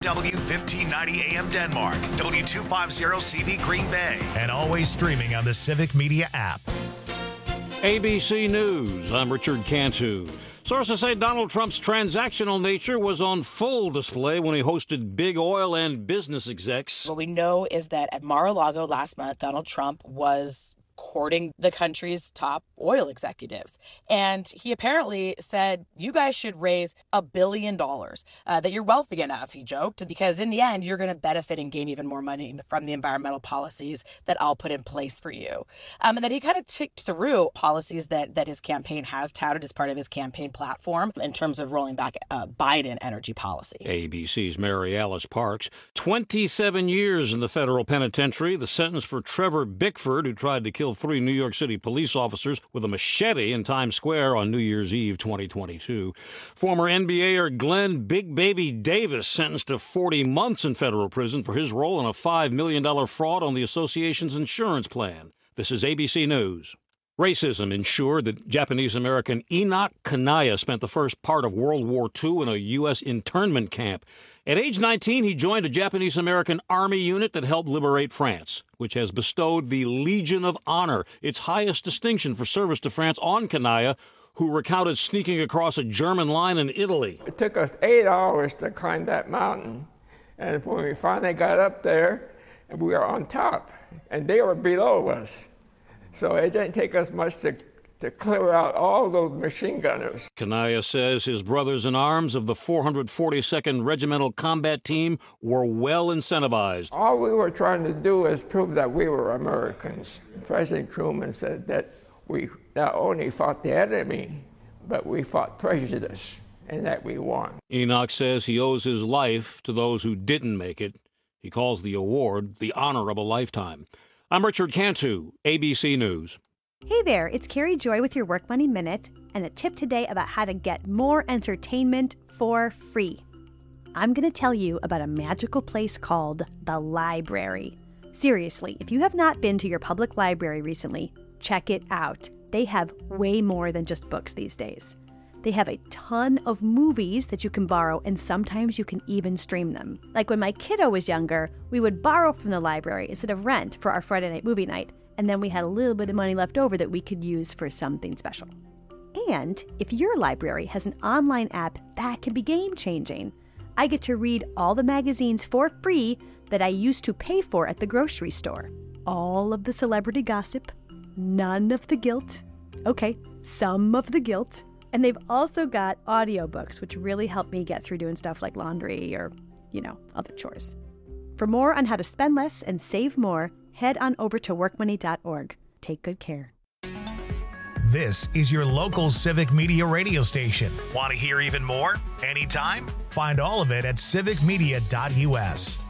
KW 1590 AM Denmark, W250CV Green Bay, and always streaming on the Civic Media app. ABC News, I'm Richard Cantu. Sources say Donald Trump's transactional nature was on full display when he hosted big oil and business execs. What we know is that at Mar-a-Lago last month, Donald Trump was courting the country's top oil executives. And he apparently said, you guys should raise $1 billion, that you're wealthy enough, he joked, because in the end, you're going to benefit and gain even more money from the environmental policies that I'll put in place for you. And then he kind of ticked through policies that his campaign has touted as part of his campaign platform in terms of rolling back Biden energy policy. ABC's Mary Alice Parks, 27 years in the federal penitentiary, the sentence for Trevor Bickford, who tried to kill 3 New York City police officers with a machete in Times Square on New Year's Eve 2022. Former NBAer Glenn Big Baby Davis sentenced to 40 months in federal prison for his role in a $5 million fraud on the association's insurance plan. This is ABC News. Racism ensured that Japanese-American Enoch Kanaya spent the first part of World War II in a U.S. internment camp. At age 19, he joined a Japanese-American army unit that helped liberate France, which has bestowed the Legion of Honor, its highest distinction for service to France, on Kanaya, who recounted sneaking across a German line in Italy. It took us 8 hours to climb that mountain, and when we finally got up there, we were on top, and they were below us. So it didn't take us much to clear out all those machine gunners. Kanaya says his brothers in arms of the 442nd Regimental Combat Team were well incentivized. All we were trying to do is prove that we were Americans. President Truman said that we not only fought the enemy, but we fought prejudice, and that we won. Enoch says he owes his life to those who didn't make it. He calls the award the honor of a lifetime. I'm Richard Cantu, ABC News. Hey there, it's Carrie Joy with your Work Money Minute, and a tip today about how to get more entertainment for free. I'm going to tell you about a magical place called the library. Seriously, if you have not been to your public library recently, check it out. They have way more than just books these days. They have a ton of movies that you can borrow, and sometimes you can even stream them. Like when my kiddo was younger, we would borrow from the library instead of rent for our Friday night movie night, and then we had a little bit of money left over that we could use for something special. And if your library has an online app, that can be game-changing. I get to read all the magazines for free that I used to pay for at the grocery store. All of the celebrity gossip, none of the guilt. Okay, some of the guilt. And they've also got audiobooks, which really help me get through doing stuff like laundry or, other chores. For more on how to spend less and save more, head on over to workmoney.org. Take good care. This is your local Civic Media radio station. Want to hear even more? Anytime? Find all of it at civicmedia.us.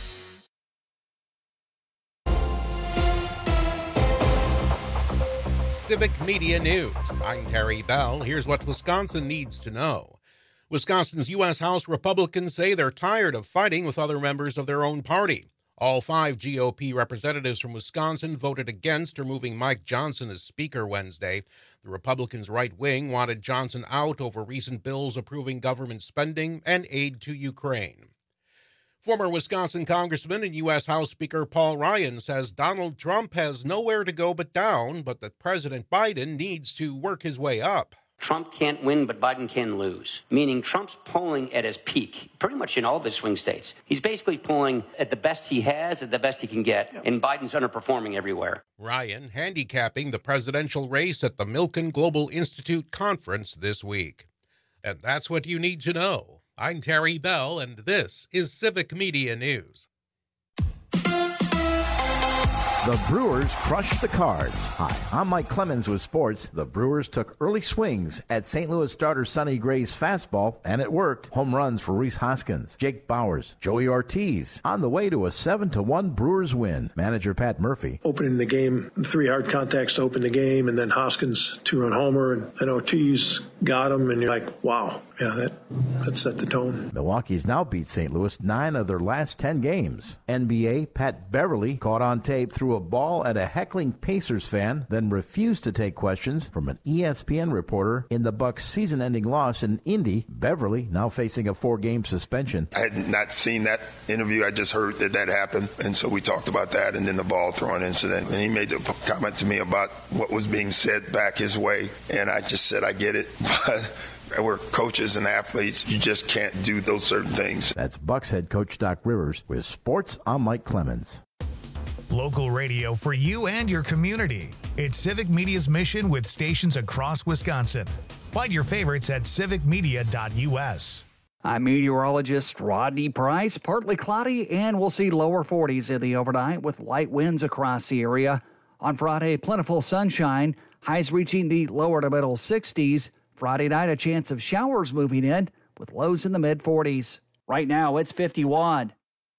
Civic Media News. I'm Terry Bell. Here's what Wisconsin needs to know. Wisconsin's U.S. House Republicans say they're tired of fighting with other members of their own party. All 5 GOP representatives from Wisconsin voted against removing Mike Johnson as Speaker Wednesday. The Republicans' right wing wanted Johnson out over recent bills approving government spending and aid to Ukraine. Former Wisconsin Congressman and U.S. House Speaker Paul Ryan says Donald Trump has nowhere to go but down, but that President Biden needs to work his way up. Trump can't win, but Biden can lose, meaning Trump's polling at his peak, pretty much in all the swing states. He's basically polling at the best he has, at the best he can get, and Biden's underperforming everywhere. Ryan handicapping the presidential race at the Milken Global Institute conference this week. And that's what you need to know. I'm Terry Bell, and this is Civic Media News. The Brewers crushed the Cards. Hi, I'm Mike Clemens with sports. The Brewers took early swings at St. Louis starter Sonny Gray's fastball, and it worked. Home runs for Rhys Hoskins, Jake Bauers, Joey Ortiz, on the way to a 7-1 Brewers win. Manager Pat Murphy. Opening the game, 3 hard contacts to open the game, and then Hoskins 2-run homer, and then Ortiz got him, and you're like, wow, yeah, that set the tone. Milwaukee's now beat St. Louis 9 of their last 10 games. NBA Pat Beverly caught on tape through threw a ball at a heckling Pacers fan, then refused to take questions from an ESPN reporter in the Bucks' season-ending loss in Indy. Beverly now facing a 4-game suspension. I had not seen that interview. I just heard that happened, and so we talked about that, and then the ball throwing incident. And he made the comment to me about what was being said back his way, and I just said, I get it, but we're coaches and athletes. You just can't do those certain things. That's Bucks head coach Doc Rivers. With sports, I'm Mike Clemens. Local radio for you and your community. It's Civic Media's mission with stations across Wisconsin. Find your favorites at civicmedia.us. I'm meteorologist Rodney Price. Partly cloudy, and we'll see lower 40s in the overnight with light winds across the area. On Friday, plentiful sunshine, highs reaching the lower to middle 60s. Friday night, a chance of showers moving in with lows in the mid-40s. Right now, it's 51.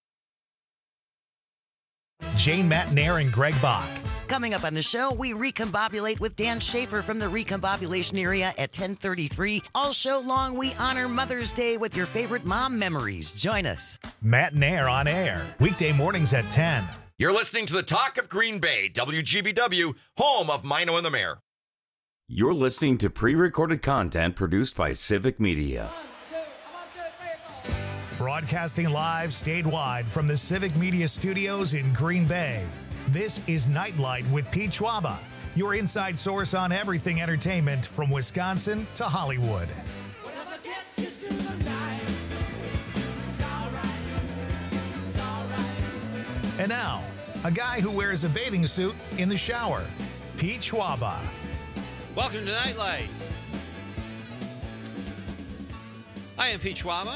Jane Matnair and Greg Bach. Coming up on the show, we recombobulate with Dan Schaefer from the recombobulation area at 10:33. All show long, we honor Mother's Day with your favorite mom memories. Join us. Matnair on air, weekday mornings at 10. You're listening to the Talk of Green Bay, WGBW, home of Mino and the Mayor. You're listening to pre-recorded content produced by Civic Media. Broadcasting live statewide from the Civic Media Studios in Green Bay. This is Nightlight with Pete Schwaba, your inside source on everything entertainment from Wisconsin to Hollywood. And now, a guy who wears a bathing suit in the shower, Pete Schwaba. Welcome to Nightlight. I am Pete Schwaba,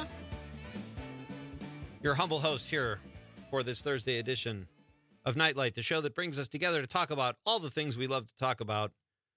your humble host here for this Thursday edition of Nightlight, the show that brings us together to talk about all the things we love to talk about.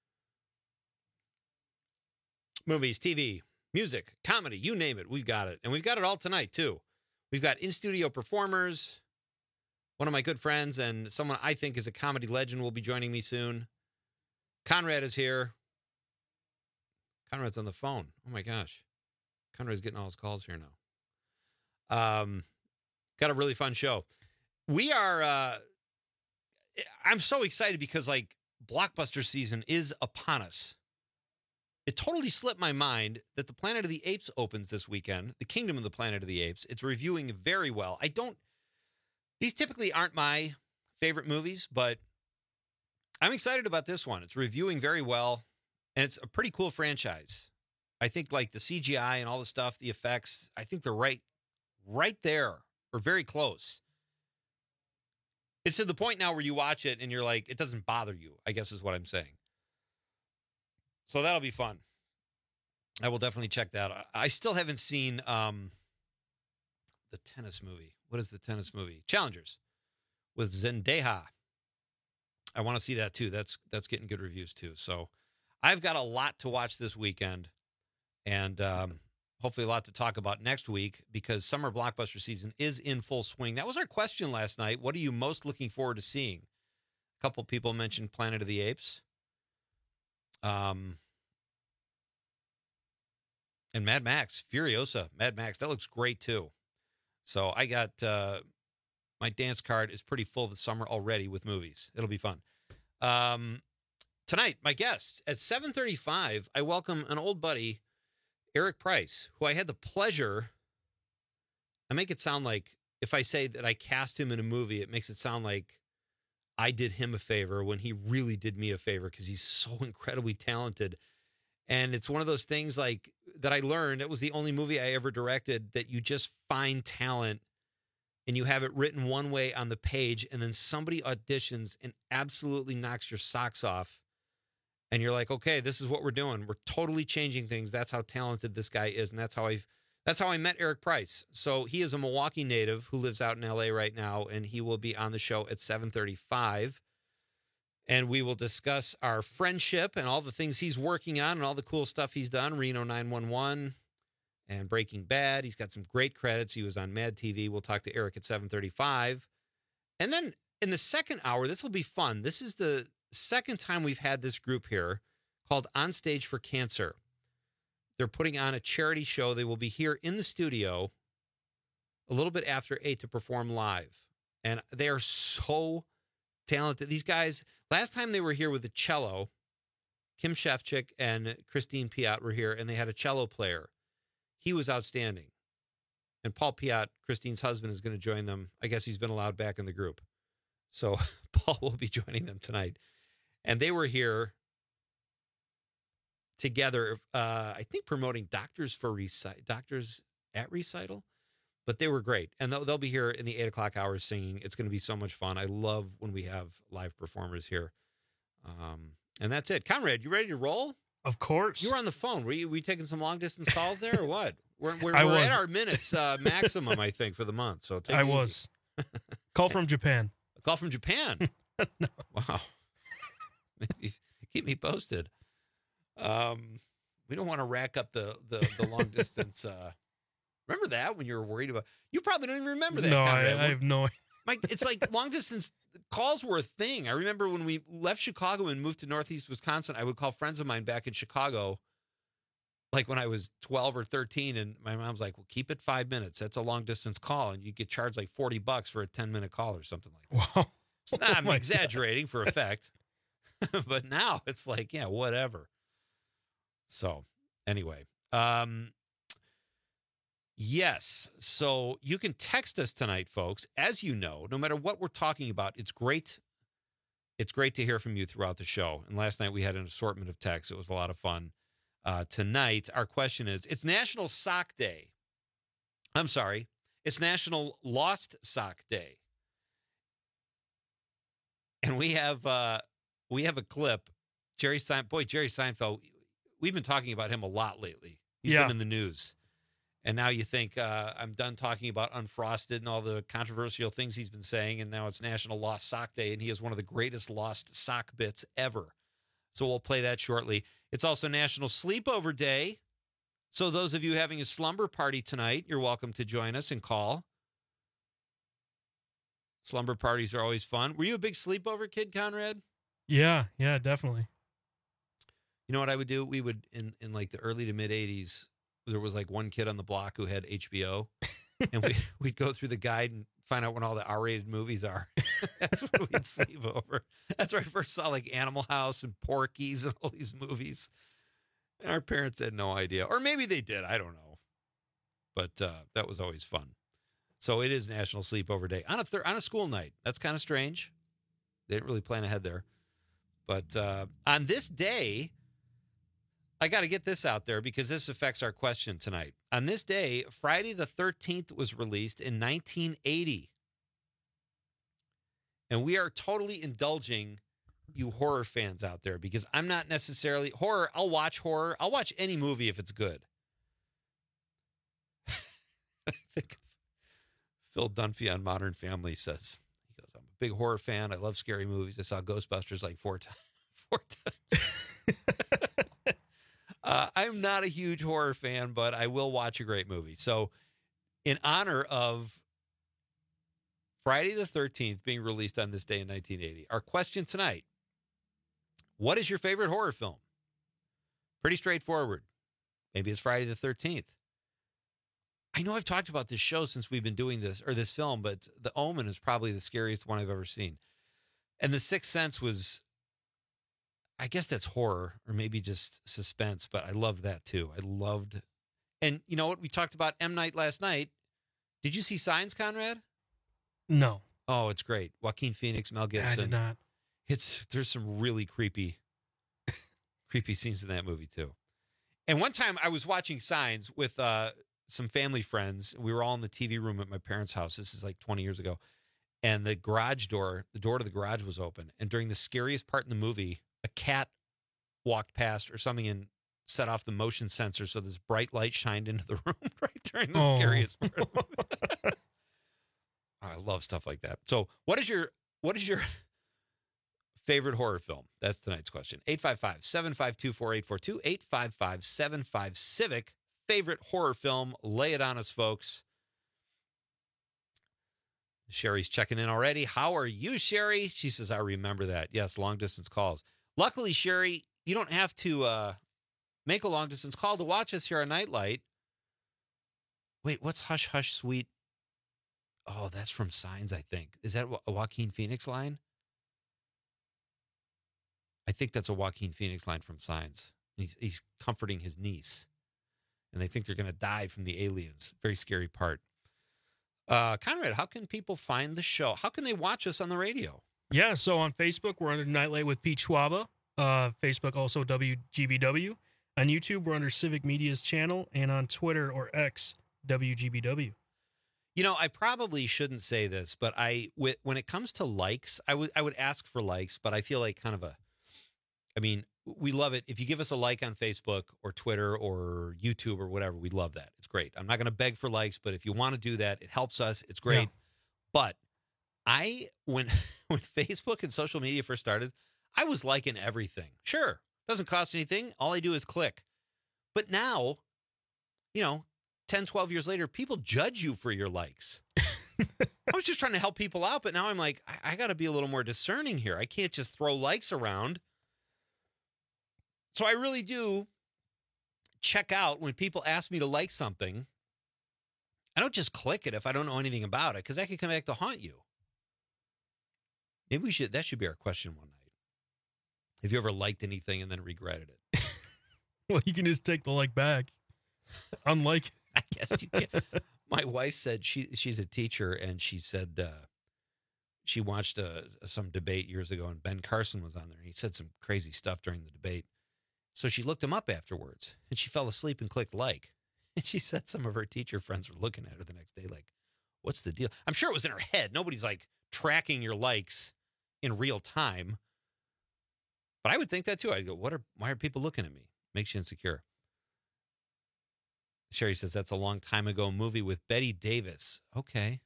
Movies, TV, music, comedy, you name it, we've got it. And we've got it all tonight, too. We've got in-studio performers. One of my good friends and someone I think is a comedy legend will be joining me soon. Conrad is here. Conrad's on the phone. Oh, my gosh. Conrad's getting all his calls here now. Got a really fun show. We are... I'm so excited because, like, blockbuster season is upon us. It totally slipped my mind that the Planet of the Apes opens this weekend. The Kingdom of the Planet of the Apes. It's reviewing very well. These typically aren't my favorite movies, but I'm excited about this one. It's reviewing very well, and it's a pretty cool franchise. I think, like, the CGI and all the stuff, the effects, I think they're right there, or very close. It's to the point now where you watch it and you're like, it doesn't bother you, I guess is what I'm saying. So that'll be fun. I will definitely check that out. I still haven't seen the tennis movie. What is the tennis movie? Challengers with Zendaya. I want to see that too. That's getting good reviews too. So I've got a lot to watch this weekend, and hopefully a lot to talk about next week because summer blockbuster season is in full swing. That was our question last night. What are you most looking forward to seeing? A couple people mentioned Planet of the Apes. And Mad Max, Furiosa, Mad Max. That looks great too. So I got, my dance card is pretty full this summer already with movies. It'll be fun. Tonight, my guest at 7:35, I welcome an old buddy, Eric Price, who I had the pleasure, I make it sound like if I say that I cast him in a movie, it makes it sound like I did him a favor when he really did me a favor because he's so incredibly talented. And it's one of those things like that I learned. It was the only movie I ever directed that you just find talent and you have it written one way on the page and then somebody auditions and absolutely knocks your socks off. And you're like, okay, this is what we're doing. We're totally changing things. That's how talented this guy is. And that's how I met Eric Price. So he is a Milwaukee native who lives out in LA right now, and he will be on the show at 7:35. And we will discuss our friendship and all the things he's working on and all the cool stuff he's done. Reno 911 and Breaking Bad. He's got some great credits. He was on Mad TV. We'll talk to Eric at 7:35. And then in the second hour, this will be fun. This is the second time we've had this group here called On Stage for Cancer. They're putting on a charity show. They will be here in the studio a little bit after 8 to perform live. And they are so talented. These guys, last time they were here with the cello, Kim Shefchik and Christine Piat were here, and they had a cello player. He was outstanding. And Paul Piat, Christine's husband, is going to join them. I guess he's been allowed back in the group. So Paul will be joining them tonight. And they were here together, I think promoting Doctors at Recital. But they were great. And they'll be here in the 8 o'clock hours singing. It's going to be so much fun. I love when we have live performers here. And that's it. Conrad, you ready to roll? Of course. You were on the phone. Were you taking some long distance calls there or what? We're at our minutes maximum, I think, for the month. So take it easy. Was. Call from Japan. A call from Japan? No. Wow. Maybe keep me posted. We don't want to rack up the long distance. Remember that when you were worried about? You probably don't even remember that. No, Conrad. I have no idea. Mike, it's like long distance calls were a thing. I remember when we left Chicago and moved to Northeast Wisconsin, I would call friends of mine back in Chicago, like when I was 12 or 13, and my mom's like, well, keep it 5 minutes. That's a long distance call, and you get charged like $40 for a 10-minute call or something like that. Wow. I'm exaggerating for effect. But now it's like, yeah, whatever. So anyway, yes. So you can text us tonight, folks. As you know, no matter what we're talking about, it's great. It's great to hear from you throughout the show. And last night we had an assortment of texts. It was a lot of fun. Tonight, our question is, it's National Sock Day. I'm sorry. It's National Lost Sock Day. And we have a clip. Jerry Seinfeld, we've been talking about him a lot lately. He's been in the news. And now you think I'm done talking about Unfrosted and all the controversial things he's been saying, and now it's National Lost Sock Day, and he is one of the greatest lost sock bits ever. So we'll play that shortly. It's also National Sleepover Day. So those of you having a slumber party tonight, you're welcome to join us and call. Slumber parties are always fun. Were you a big sleepover kid, Conrad? Yeah, definitely. You know what I would do? We would, in like the early to mid 80s, there was like one kid on the block who had HBO, and we'd go through the guide and find out when all the R-rated movies are. That's what we'd sleep over. That's where I first saw like Animal House and Porky's and all these movies. And our parents had no idea. Or maybe they did. I don't know. But that was always fun. So it is National Sleepover Day on a school night. That's kind of strange. They didn't really plan ahead there. But on this day, I got to get this out there because this affects our question tonight. On this day, Friday the 13th was released in 1980. And we are totally indulging you horror fans out there because I'm not necessarily horror. I'll watch horror. I'll watch any movie if it's good. I think Phil Dunphy on Modern Family says, he goes, I'm a big horror fan. I love scary movies. I saw Ghostbusters like four times. I'm not a huge horror fan, but I will watch a great movie. So in honor of Friday the 13th being released on this day in 1980, our question tonight, what is your favorite horror film? Pretty straightforward. Maybe it's Friday the 13th. I know I've talked about this show since we've been doing this, or this film, but The Omen is probably the scariest one I've ever seen. And The Sixth Sense was, I guess that's horror or maybe just suspense, but I loved that too. And you know what? We talked about M. Night last night. Did you see Signs, Conrad? No. Oh, it's great. Joaquin Phoenix, Mel Gibson. I did not. There's some really creepy scenes in that movie too. And one time I was watching Signs with some family friends. We were all in the TV room at my parents' house. This is like 20 years ago. And the door to the garage was open. And during the scariest part in the movie, a cat walked past or something and set off the motion sensor. So this bright light shined into the room right during the scariest part of the movie. I love stuff like that. So what is your favorite horror film? That's tonight's question. 855-752-4842, 855-75-CIVIC. Favorite horror film? Lay it on us, folks. Sherry's checking in already. How are you, Sherry? She says, I remember that. Yes, long distance calls. Luckily, Sherry, you don't have to make a long distance call to watch us here on Nightlight. Wait, what's Hush Hush Sweet? Oh, that's from Signs, I think. Is that a Joaquin Phoenix line? I think that's a Joaquin Phoenix line from Signs. He's comforting his niece, and they think they're going to die from the aliens. Very scary part. Conrad, how can people find the show? How can they watch us on the radio? Yeah, so on Facebook, we're under Nightlight with Pete Schwaba. Facebook also WGBW. On YouTube, we're under Civic Media's channel, and on Twitter or X, WGBW. You know, I probably shouldn't say this, but when it comes to likes, I would ask for likes, but I feel like we love it. If you give us a like on Facebook or Twitter or YouTube or whatever, we love that. It's great. I'm not going to beg for likes, but if you want to do that, it helps us. It's great. Yeah. But when Facebook and social media first started, I was liking everything. Sure, doesn't cost anything. All I do is click. But now, 10, 12 years later, people judge you for your likes. I was just trying to help people out, but now I'm like, I got to be a little more discerning here. I can't just throw likes around. So I really do check out when people ask me to like something. I don't just click it if I don't know anything about it, because that can come back to haunt you. Maybe that should be our question one night. Have you ever liked anything and then regretted it? Well, you can just take the like back. Unlike. I guess you can. My wife said she's a teacher, and she said she watched some debate years ago, and Ben Carson was on there, and he said some crazy stuff during the debate. So she looked him up afterwards, and she fell asleep and clicked like. And she said some of her teacher friends were looking at her the next day like, what's the deal? I'm sure it was in her head. Nobody's like tracking your likes in real time. But I would think that too. I'd go, why are people looking at me? Makes you insecure. Sherry says that's a long time ago movie with Bette Davis. Okay.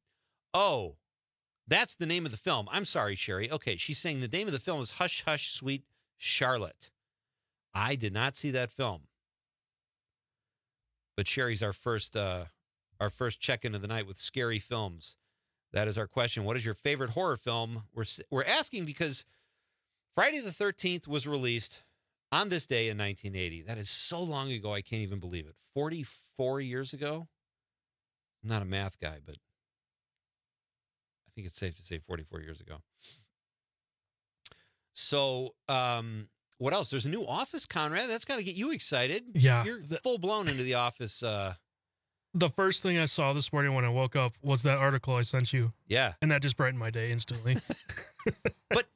That's the name of the film. I'm sorry, Sherry. Okay, she's saying the name of the film is Hush, Hush, Sweet Charlotte. I did not see that film. But Sherry's our first check-in of the night with scary films. That is our question. What is your favorite horror film? We're asking because Friday the 13th was released on this day in 1980. That is so long ago, I can't even believe it. 44 years ago? I'm not a math guy, but I think it's safe to say 44 years ago. So, what else? There's a new Office, Conrad. That's got to get you excited. Yeah. You're full-blown into the Office. The first thing I saw this morning when I woke up was that article I sent you. Yeah. And that just brightened my day instantly. But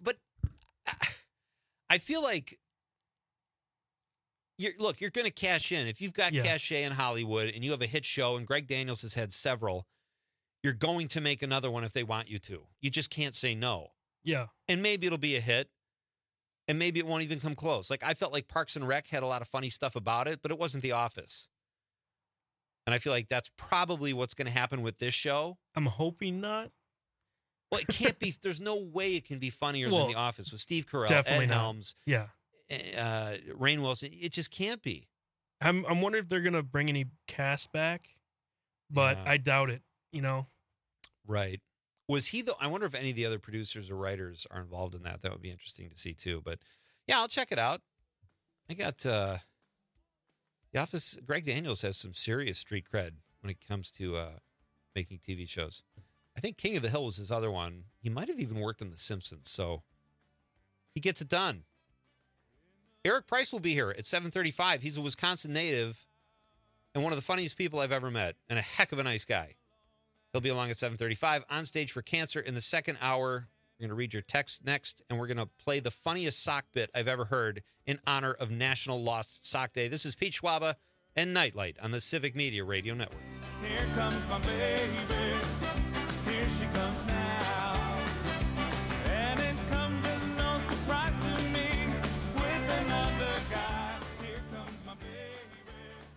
I feel like you're going to cash in. If you've got cachet in Hollywood and you have a hit show, and Greg Daniels has had several, you're going to make another one if they want you to. You just can't say no. Yeah. And maybe it'll be a hit, and maybe it won't even come close. Like, I felt like Parks and Rec had a lot of funny stuff about it, but it wasn't The Office. And I feel like that's probably what's going to happen with this show. I'm hoping not. Well, it can't be. There's no way it can be funnier than The Office with Steve Carell, Definitely Ed not. Helms, Yeah. Rainn Wilson. It just can't be. I'm wondering if they're gonna bring any cast back, but I doubt it. Right. Was he I wonder if any of the other producers or writers are involved in that. That would be interesting to see too. But yeah, I'll check it out. I got The Office. Greg Daniels has some serious street cred when it comes to making TV shows. I think King of the Hill was his other one. He might have even worked on The Simpsons, so he gets it done. Eric Price will be here at 7:35. He's a Wisconsin native and one of the funniest people I've ever met, and a heck of a nice guy. He'll be along at 7:35 on stage for Cancer in the second hour. We're going to read your text next, and we're going to play the funniest sock bit I've ever heard in honor of National Lost Sock Day. This is Pete Schwaba and Nightlight on the Civic Media Radio Network. Here comes my baby. Here she comes now. And it comes as no surprise to me with another guy. Here comes my baby.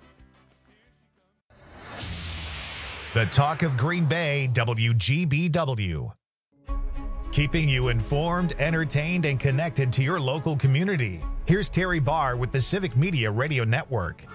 The talk of Green Bay, WGBW. Keeping you informed, entertained, and connected to your local community. Here's Terry Barr with the Civic Media Radio Network.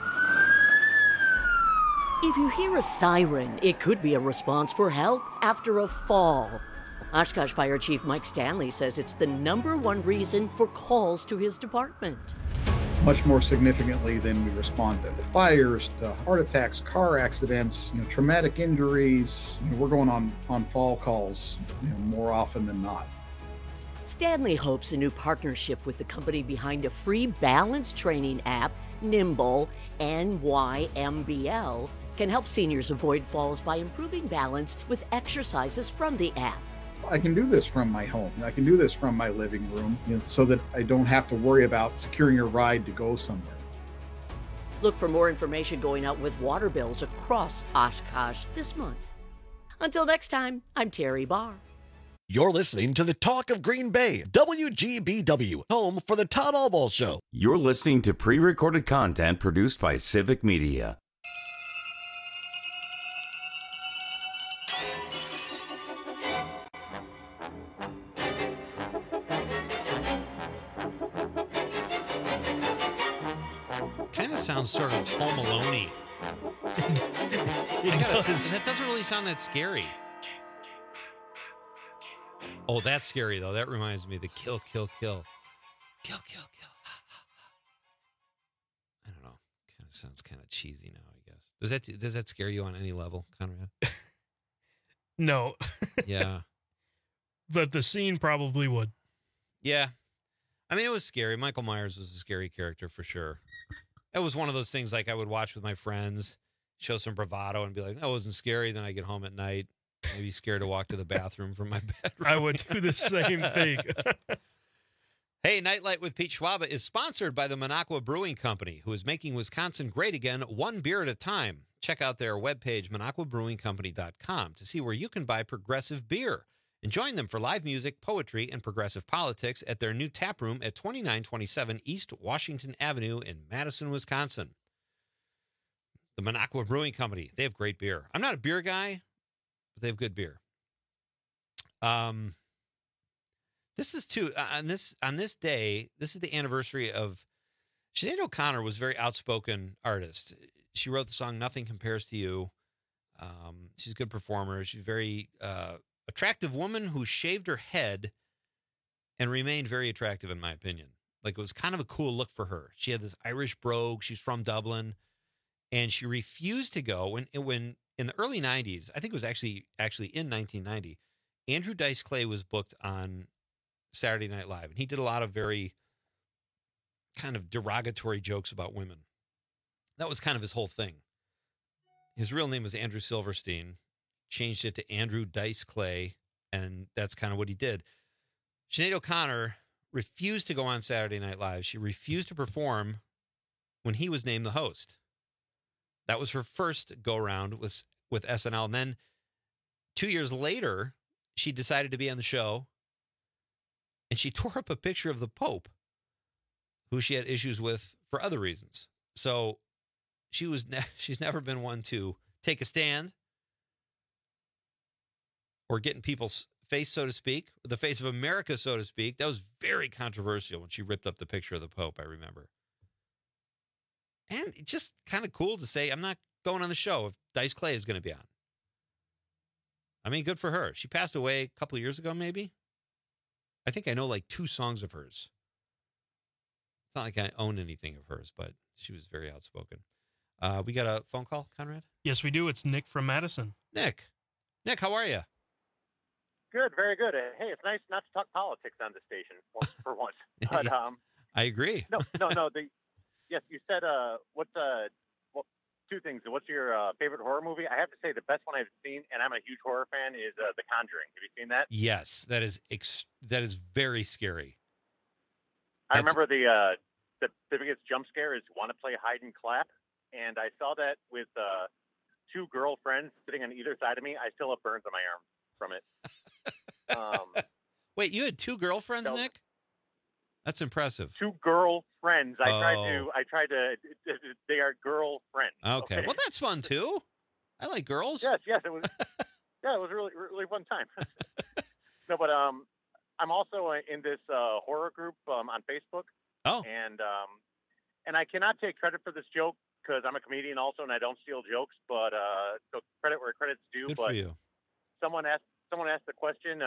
If you hear a siren, it could be a response for help after a fall. Oshkosh Fire Chief Mike Stanley says it's the #1 reason for calls to his department. Much more significantly than we respond to fires, to heart attacks, car accidents, traumatic injuries. We're going on fall calls more often than not. Stanley hopes a new partnership with the company behind a free balance training app, Nimble, NYMBL, can help seniors avoid falls by improving balance with exercises from the app. I can do this from my home. I can do this from my living room, so that I don't have to worry about securing a ride to go somewhere. Look for more information going out with water bills across Oshkosh this month. Until next time, I'm Terry Barr. You're listening to the Talk of Green Bay, WGBW, home for the Todd Albaugh Show. You're listening to pre-recorded content produced by Civic Media. Kind of sounds sort of Home Alone-y. That doesn't really sound that scary. Oh, that's scary, though. That reminds me of the kill, kill, kill. Kill, kill, kill. I don't know. Kind of sounds kind of cheesy now, I guess. Does that scare you on any level, Conrad? No. Yeah. But the scene probably would. Yeah. I mean, it was scary. Michael Myers was a scary character for sure. It was one of those things like I would watch with my friends, show some bravado and be like, that wasn't scary. Then I get home at night, maybe scared to walk to the bathroom from my bedroom. I would do the same thing. Hey, Nightlight with Pete Schwaba is sponsored by the Minocqua Brewing Company, who is making Wisconsin great again, one beer at a time. Check out their webpage, MinocquaBrewingCompany.com, to see where you can buy progressive beer. And join them for live music, poetry, and progressive politics at their new tap room at 2927 East Washington Avenue in Madison, Wisconsin. The Minocqua Brewing Company, they have great beer. I'm not a beer guy, but they have good beer. This is too on this day. This is the anniversary of Sinead O'Connor. Was a very outspoken artist. She wrote the song "Nothing Compares to You." She's a good performer. She's a very attractive woman who shaved her head and remained very attractive, in my opinion. Like, it was kind of a cool look for her. She had this Irish brogue. She's from Dublin, and she refused to go when in the early 90s. I think it was actually in 1990. Andrew Dice Clay was booked on Saturday Night Live, and he did a lot of very kind of derogatory jokes about women. That was kind of his whole thing. His real name was Andrew Silverstein, changed it to Andrew Dice Clay, and that's kind of what he did. Sinead O'Connor refused to go on Saturday Night Live. She refused to perform when he was named the host. That was her first go-around with SNL. And then 2 years later, she decided to be on the show, and she tore up a picture of the Pope, who she had issues with for other reasons. So she's never been one to take a stand or get in people's face, so to speak, the face of America, so to speak. That was very controversial when she ripped up the picture of the Pope, I remember. And it's just kind of cool to say, I'm not going on the show if Dice Clay is going to be on. I mean, good for her. She passed away a couple of years ago, maybe. I think I know like 2 songs of hers. It's not like I own anything of hers, but she was very outspoken. We got a phone call, Conrad? Yes, we do. It's Nick from Madison. Nick, how are you? Good, very good. Hey, it's nice not to talk politics on the station for once. But I agree. No. Yes, you said what's 2 things. What's your favorite horror movie? I have to say the best one I've seen, and I'm a huge horror fan, is The Conjuring. Have you seen that? Yes, that is very scary. I remember the biggest jump scare is "Want to play hide and clap," and I saw that with 2 girlfriends sitting on either side of me. I still have burns on my arm from it. Wait, you had 2 girlfriends, Nick? That's impressive. 2 girlfriends. I tried to. They are girlfriends. Okay. Well, that's fun too. I like girls. Yes, it was. Yeah, it was really, really fun time. No, but I'm also in this horror group on Facebook. Oh. And I cannot take credit for this joke because I'm a comedian also, and I don't steal jokes. But so credit where credit's due. Good but for you. Someone asked the question.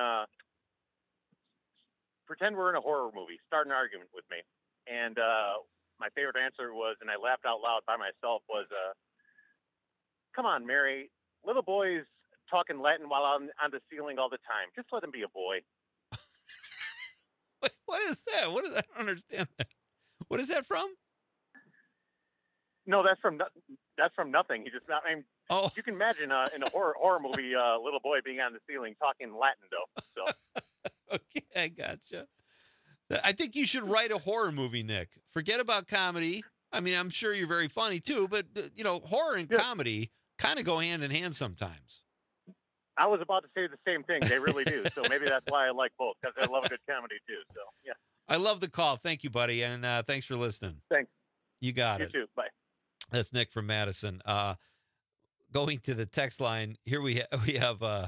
Pretend we're in a horror movie. Start an argument with me. And my favorite answer was, and I laughed out loud by myself, was, come on, Mary. Little boys talking Latin while on the ceiling all the time. Just let him be a boy. What is that? I don't understand that. What is that from? No, that's from nothing. He just not. I mean, you can imagine in a horror movie, a little boy being on the ceiling talking Latin, though. So. Okay, I gotcha. I think you should write a horror movie, Nick. Forget about comedy. I mean, I'm sure you're very funny too, but horror and comedy kind of go hand in hand sometimes. I was about to say the same thing. They really do. So maybe that's why I like both, because I love a good comedy too. So yeah. I love the call. Thank you, buddy, and thanks for listening. Thanks. You got it. You too. Bye. That's Nick from Madison. Going to the text line here, we have.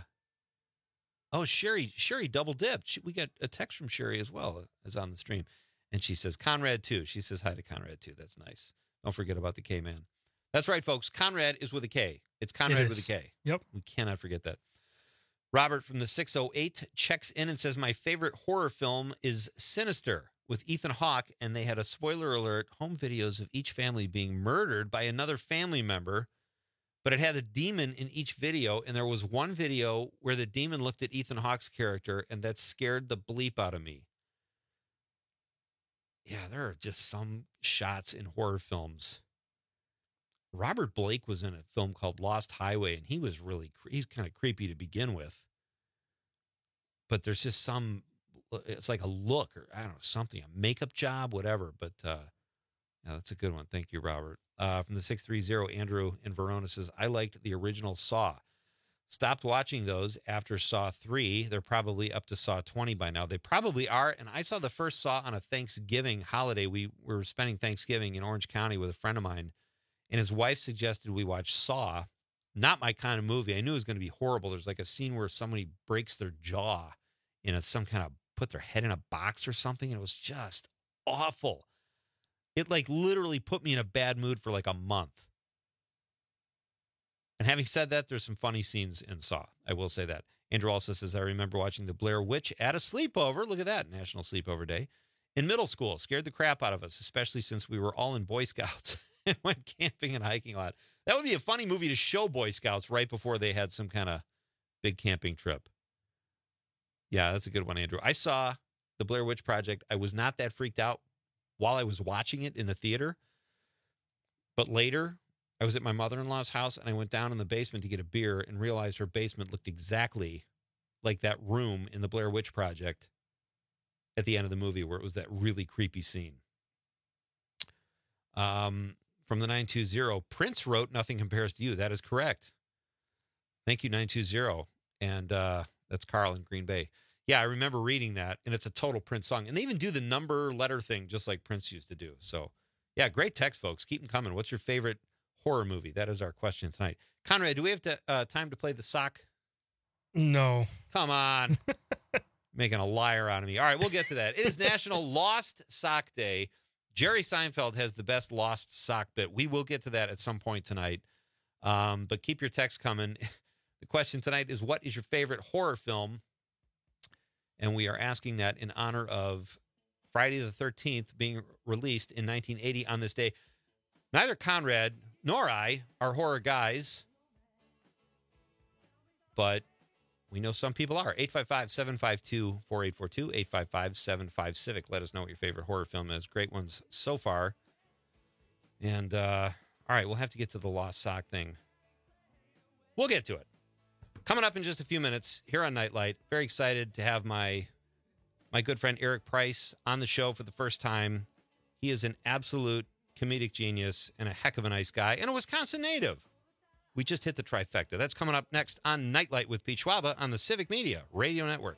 Sherry double dipped. We got a text from Sherry as well as on the stream, and she says Conrad too. She says hi to Conrad too. That's nice. Don't forget about the K man. That's right, folks. Conrad is with a K. It's Conrad with a K. Yep. We cannot forget that. Robert from the 608 checks in and says, my favorite horror film is Sinister with Ethan Hawke, and they had a spoiler alert, home videos of each family being murdered by another family member, but it had a demon in each video, and there was one video where the demon looked at Ethan Hawke's character, and that scared the bleep out of me. Yeah, there are just some shots in horror films. Robert Blake was in a film called Lost Highway, and he's kind of creepy to begin with. But there's just it's like a look or, I don't know, something, a makeup job, whatever. But yeah, that's a good one. Thank you, Robert. From the 630, Andrew in Verona says, I liked the original Saw. Stopped watching those after Saw 3. They're probably up to Saw 20 by now. They probably are. And I saw the first Saw on a Thanksgiving holiday. We were spending Thanksgiving in Orange County with a friend of mine. And his wife suggested we watch Saw. Not my kind of movie. I knew it was going to be horrible. There's like a scene where somebody breaks their jaw in some kind of, put their head in a box or something. And it was just awful. It like literally put me in a bad mood for like a month. And having said that, there's some funny scenes in Saw. I will say that. Andrew also says, I remember watching The Blair Witch at a sleepover. Look at that, National Sleepover Day. In middle school, scared the crap out of us, especially since we were all in Boy Scouts and went camping and hiking a lot. That would be a funny movie to show Boy Scouts right before they had some kind of big camping trip. Yeah, that's a good one, Andrew. I saw The Blair Witch Project. I was not that freaked out while I was watching it in the theater. But later, I was at my mother-in-law's house, and I went down in the basement to get a beer and realized her basement looked exactly like that room in The Blair Witch Project at the end of the movie where it was that really creepy scene. From the 920, Prince wrote Nothing Compares to You. That is correct. Thank you, 920. And that's Carl in Green Bay. Yeah, I remember reading that, and it's a total Prince song. And they even do the number letter thing just like Prince used to do. So, yeah, great text, folks. Keep them coming. What's your favorite horror movie? That is our question tonight. Conrad, do we have time to play the sock? No. Come on. Making a liar out of me. All right, we'll get to that. It is National Lost Sock Day. Jerry Seinfeld has the best lost sock bit. We will get to that at some point tonight. But keep your texts coming. The question tonight is, what is your favorite horror film? And we are asking that in honor of Friday the 13th being released in 1980 on this day. Neither Conrad nor I are horror guys, but we know some people are. 855-752-4842, 855-75-CIVIC. Let us know what your favorite horror film is. Great ones so far. And, all right, we'll have to get to the lost sock thing. We'll get to it. Coming up in just a few minutes here on Nightlight. Very excited to have my good friend Eric Price on the show for the first time. He is an absolute comedic genius and a heck of a nice guy and a Wisconsin native. We just hit the trifecta. That's coming up next on Nightlight with Pete Schwaba on the Civic Media Radio Network.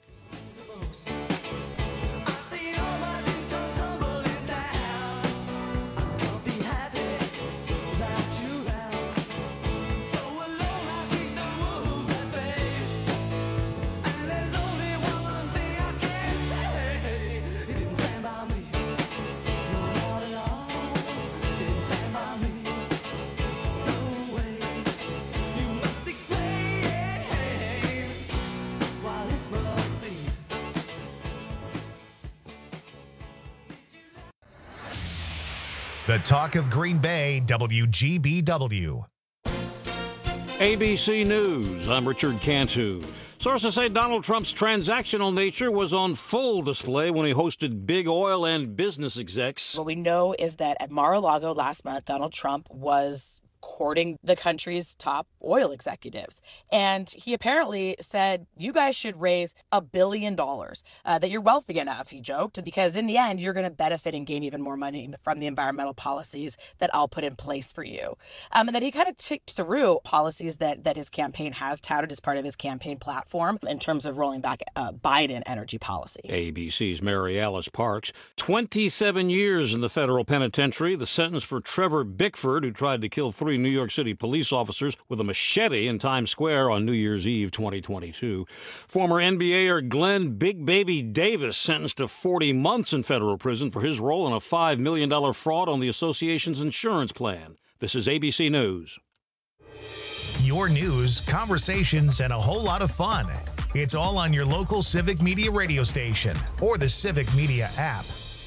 The Talk of Green Bay, WGBW. ABC News. I'm Richard Cantu. Sources say Donald Trump's transactional nature was on full display when he hosted big oil and business execs. What we know is that at Mar-a-Lago last month, Donald Trump was courting the country's top oil executives. And he apparently said, you guys should raise $1 billion, that you're wealthy enough, he joked, because in the end, you're going to benefit and gain even more money from the environmental policies that I'll put in place for you. And then he kind of ticked through policies that his campaign has touted as part of his campaign platform in terms of rolling back Biden energy policy. ABC's Mary Alice Parks. 27 years in the federal penitentiary. The sentence for Trevor Bickford, who tried to kill 3 New York City police officers with a machete in Times Square on New Year's Eve 2022. Former NBAer Glenn Big Baby Davis sentenced to 40 months in federal prison for his role in a $5 million fraud on the association's insurance plan. This is ABC News. Your news, conversations, and a whole lot of fun. It's all on your local Civic Media radio station or the Civic Media app.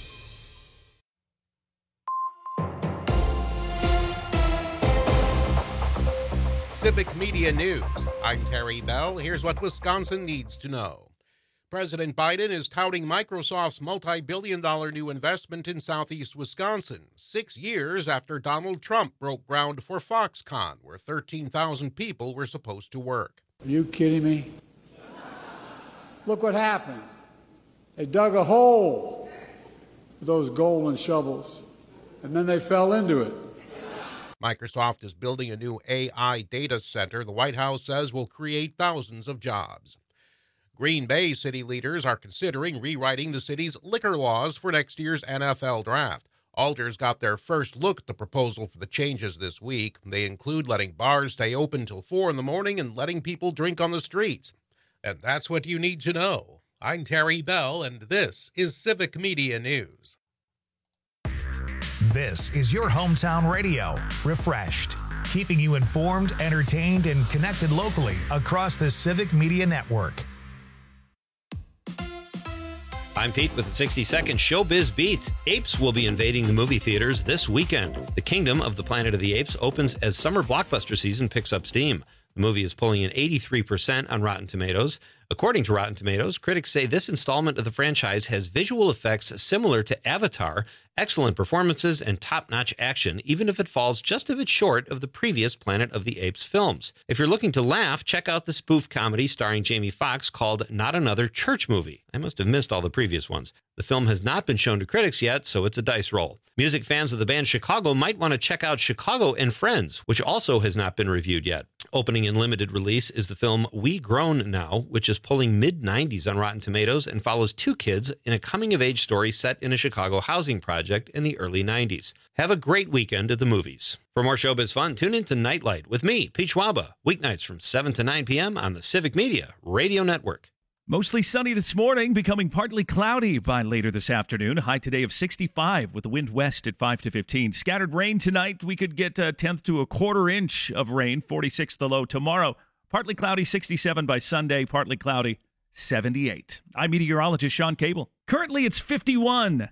Civic Media News. I'm Terry Bell. Here's what Wisconsin needs to know. President Biden is touting Microsoft's multi-billion-dollar new investment in southeast Wisconsin, 6 years after Donald Trump broke ground for Foxconn, where 13,000 people were supposed to work. Are you kidding me? Look what happened. They dug a hole with those golden shovels, and then they fell into it. Microsoft is building a new AI data center the White House says will create thousands of jobs. Green Bay city leaders are considering rewriting the city's liquor laws for next year's NFL draft. Alders got their first look at the proposal for the changes this week. They include letting bars stay open till 4 in the morning and letting people drink on the streets. And that's what you need to know. I'm Terry Bell, and this is Civic Media News. This is your hometown radio, refreshed, keeping you informed, entertained, and connected locally across the Civic Media Network. I'm Pete with the 60-second Showbiz Beat. Apes will be invading the movie theaters this weekend. The Kingdom of the Planet of the Apes opens as summer blockbuster season picks up steam. The movie is pulling in 83% on Rotten Tomatoes. According to Rotten Tomatoes, critics say this installment of the franchise has visual effects similar to Avatar, excellent performances, and top-notch action, even if it falls just a bit short of the previous Planet of the Apes films. If you're looking to laugh, check out the spoof comedy starring Jamie Foxx called Not Another Church Movie. I must have missed all the previous ones. The film has not been shown to critics yet, so it's a dice roll. Music fans of the band Chicago might want to check out Chicago and Friends, which also has not been reviewed yet. Opening in limited release is the film We Grown Now, which is pulling mid-90s on Rotten Tomatoes and follows 2 kids in a coming-of-age story set in a Chicago housing project in the early 90s. Have a great weekend at the movies. For more showbiz fun, tune in to Nightlight with me, Pete Schwaba, weeknights from 7 to 9 p.m. on the Civic Media Radio Network. Mostly sunny this morning, becoming partly cloudy by later this afternoon. High today of 65 with the wind west at 5 to 15. Scattered rain tonight. We could get a tenth to a quarter inch of rain, 46 the low tomorrow. Partly cloudy, 67 by Sunday. Partly cloudy, 78. I'm meteorologist Sean Cable. Currently, it's 51.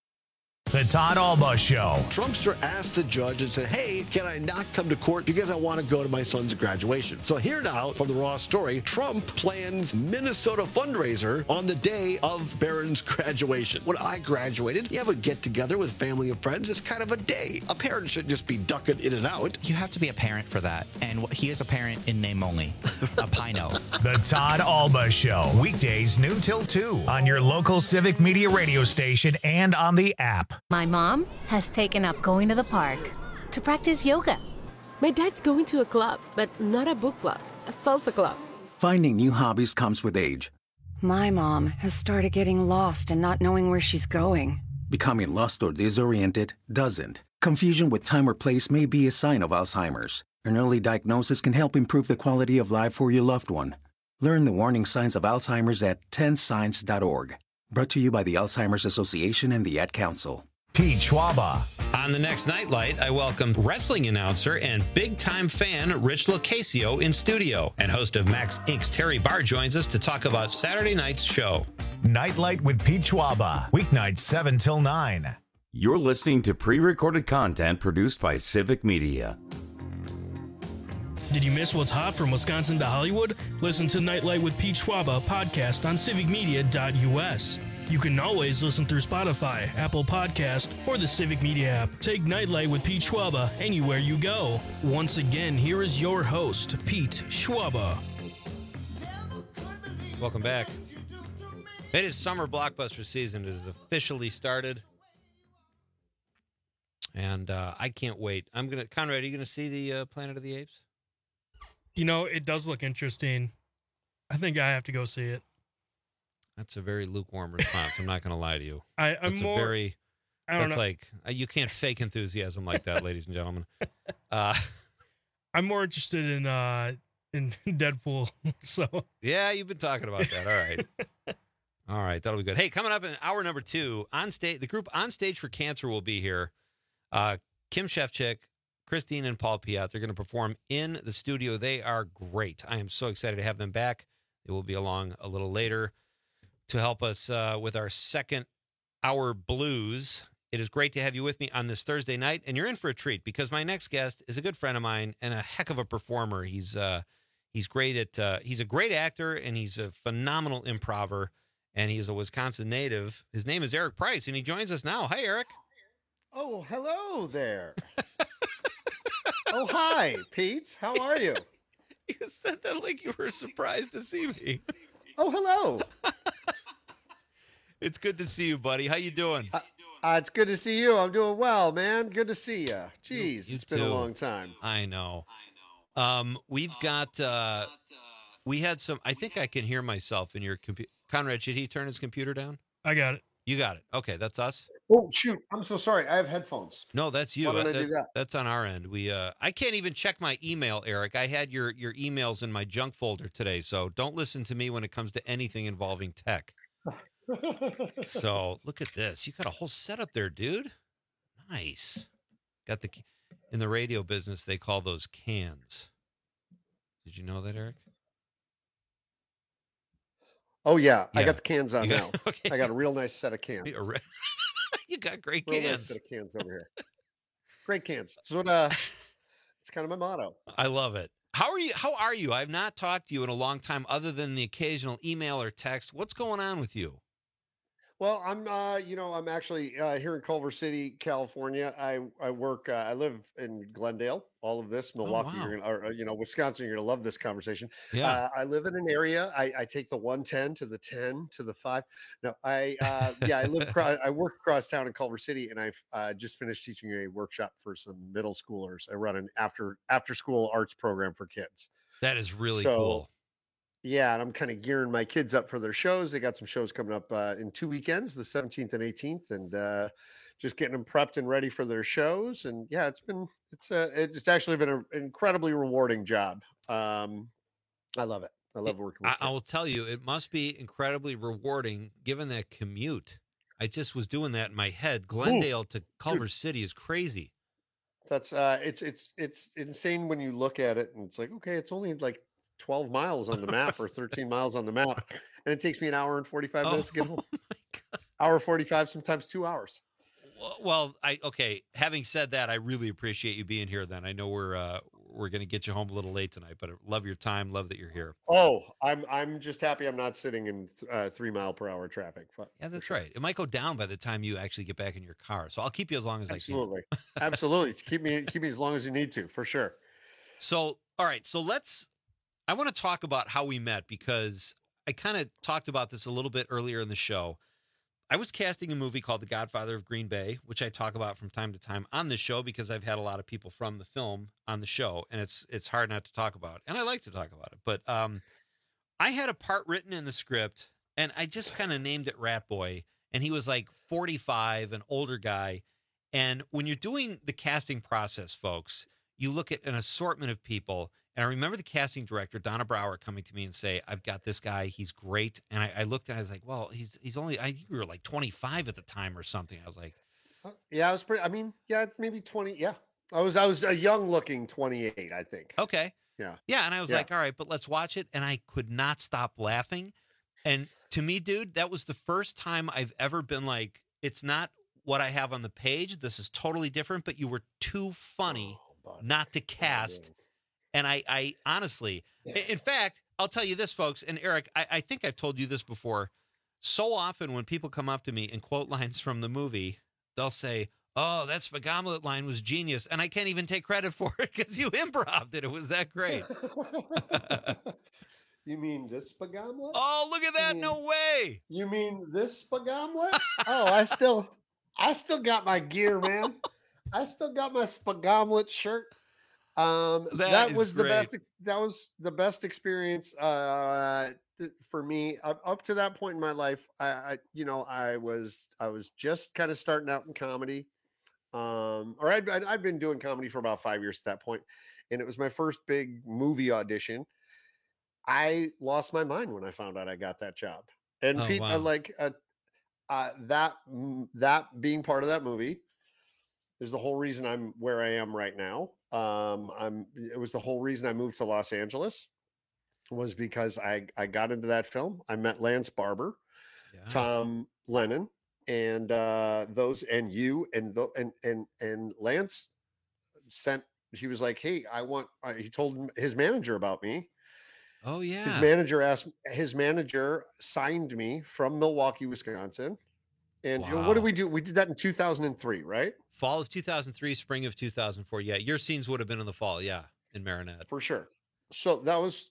The Todd Alba Show. Trumpster asked the judge and said, hey, can I not come to court because I want to go to my son's graduation? So here now from the Raw story, Trump plans Minnesota fundraiser on the day of Barron's graduation. When I graduated, you have a get-together with family and friends. It's kind of a day. A parent shouldn't just be ducking in and out. You have to be a parent for that. And he is a parent in name only. A Pino. The Todd Alba Show. Weekdays noon till 2 on your local Civic Media radio station and on the app. My mom has taken up going to the park to practice yoga. My dad's going to a club, but not a book club, a salsa club. Finding new hobbies comes with age. My mom has started getting lost and not knowing where she's going. Becoming lost or disoriented doesn't. Confusion with time or place may be a sign of Alzheimer's. An early diagnosis can help improve the quality of life for your loved one. Learn the warning signs of Alzheimer's at 10signs.org. Brought to you by the Alzheimer's Association and the Ad Council. Pete Schwaba. On the next Nightlight, I welcome wrestling announcer and big-time fan Rich Locasio in studio. And host of Max Inc.'s Terry Barr joins us to talk about Saturday night's show. Nightlight with Pete Schwaba. Weeknights 7 till 9. You're listening to pre-recorded content produced by Civic Media. Did you miss what's hot from Wisconsin to Hollywood? Listen to Nightlight with Pete Schwaba podcast on civicmedia.us. You can always listen through Spotify, Apple Podcast, or the Civic Media app. Take Nightlight with Pete Schwaba anywhere you go. Once again, here is your host, Pete Schwaba. Welcome back. It is summer blockbuster season. It has officially started. And I can't wait. Conrad, are you going to see the Planet of the Apes? You know, it does look interesting. I think I have to go see it. That's a very lukewarm response. I'm not going to lie to you. That's like, you can't fake enthusiasm like that, ladies and gentlemen. I'm more interested in Deadpool. So yeah, you've been talking about that. All right. All right, that'll be good. Hey, coming up in hour number 2, on stage, the group On Stage for Cancer will be here. Kim Shefchik, Christine, and Paul Piat. They're going to perform in the studio. They are great. I am so excited to have them back. They will be along a little later to help us with our second hour blues. It is great to have you with me on this Thursday night, and you're in for a treat because my next guest is a good friend of mine and a heck of a performer. He's great at he's a great actor, and he's a phenomenal improver, and he's a Wisconsin native. His name is Eric Price, and he joins us now. Hi, Eric. Oh, hello there. Oh, hi, Pete. How are you? You said that like you were surprised to see me. Oh, hello. It's good to see you, buddy. How you doing? It's good to see you. I'm doing well, man. Good to see you. Jeez, it's been a long time. I know. We've got, we had some, I think I can hear myself in your computer. Conrad, should he turn his computer down? I got it. You got it. Okay, that's us. Oh, shoot. I'm so sorry. I have headphones. No, that's you. Why don't I do that? That's on our end. I can't even check my email, Eric. I had your emails in my junk folder today, so don't listen to me when it comes to anything involving tech. So look at this. You got a whole setup there, dude. Nice. Got in the radio business, they call those cans. Did you know that, Eric? Oh, yeah. I got the cans on now. Okay. I got a real nice set of cans. You got great Real cans. nice set of cans over here. Great cans. It's what, it's kind of my motto. I love it. How are you? I've not talked to you in a long time other than the occasional email or text. What's going on with you? Well, I'm actually here in Culver City, California. I work. I live in Glendale. All of this, Milwaukee, Wisconsin. You're gonna love this conversation. Yeah. I live in an area. I take the 110 to the 10 to the 5. No, I live. I work across town in Culver City, and I've just finished teaching a workshop for some middle schoolers. I run an after school arts program for kids. That is really cool. Yeah, and I'm kind of gearing my kids up for their shows. They got some shows coming up in 2 weekends, the 17th and 18th, and just getting them prepped and ready for their shows. And yeah, it's actually been an incredibly rewarding job. I love it. I love working with I will tell you, it must be incredibly rewarding given that commute. I just was doing that in my head. Glendale to Culver City is crazy. That's it's insane when you look at it, and it's like, okay, it's only like 12 miles on the map or 13 miles on the map, and it takes me an hour and 45 minutes to get home. Hour 45, sometimes 2 hours. Well, having said that, I really appreciate you being here. Then I know we're going to get you home a little late tonight, but I love your time. Love that you're here. Oh, I'm just happy I'm not sitting in 3 mile per hour traffic. Yeah, that's right. It might go down by the time you actually get back in your car. So I'll keep you as long as I can. Absolutely. Keep me as long as you need to, for sure. So, all right. So I want to talk about how we met because I kind of talked about this a little bit earlier in the show. I was casting a movie called The Godfather of Green Bay, which I talk about from time to time on this show because I've had a lot of people from the film on the show, and it's hard not to talk about. And I like to talk about it. But I had a part written in the script, and I just kind of named it Rat Boy, and he was like 45, an older guy. And when you're doing the casting process, folks, you look at an assortment of people. And I remember the casting director, Donna Brower, coming to me and say, I've got this guy. He's great. And I looked and I was like, well, he's only, I think we were like 25 at the time or something. I was like, yeah, I was maybe 20. Yeah. I was a young looking 28, I think. Okay. Yeah. Yeah. And I was like, all right, but let's watch it. And I could not stop laughing. And to me, dude, that was the first time I've ever been like, it's not what I have on the page. This is totally different, but you were too funny not to cast. And I honestly, in fact, I'll tell you this, folks, and Eric, I think I've told you this before. So often when people come up to me and quote lines from the movie, they'll say, "Oh, that Spagamlet line was genius," and I can't even take credit for it because you improv'd it. It was that great. You mean this Spagamlet? Oh, look at that! No way. You mean this Spagamlet? Oh, I still got my gear, man. I still got my Spagamlet shirt. That was the best. That was the best experience for me up to that point in my life. I was just kind of starting out in comedy, or I'd been doing comedy for about 5 years at that point, and it was my first big movie audition. I lost my mind when I found out I got that job, and Pete, that being part of that movie is the whole reason I'm where I am right now. It was the whole reason I moved to Los Angeles was because I got into that film. I met Lance Barber, Tom Lennon, and and Lance he was like, "Hey, he told his manager about me." Oh yeah. His manager signed me from Milwaukee, Wisconsin. And what did we do? We did that in 2003, right? Fall of 2003, spring of 2004. Yeah, your scenes would have been in the fall. Yeah, in Marinette. For sure. So that was,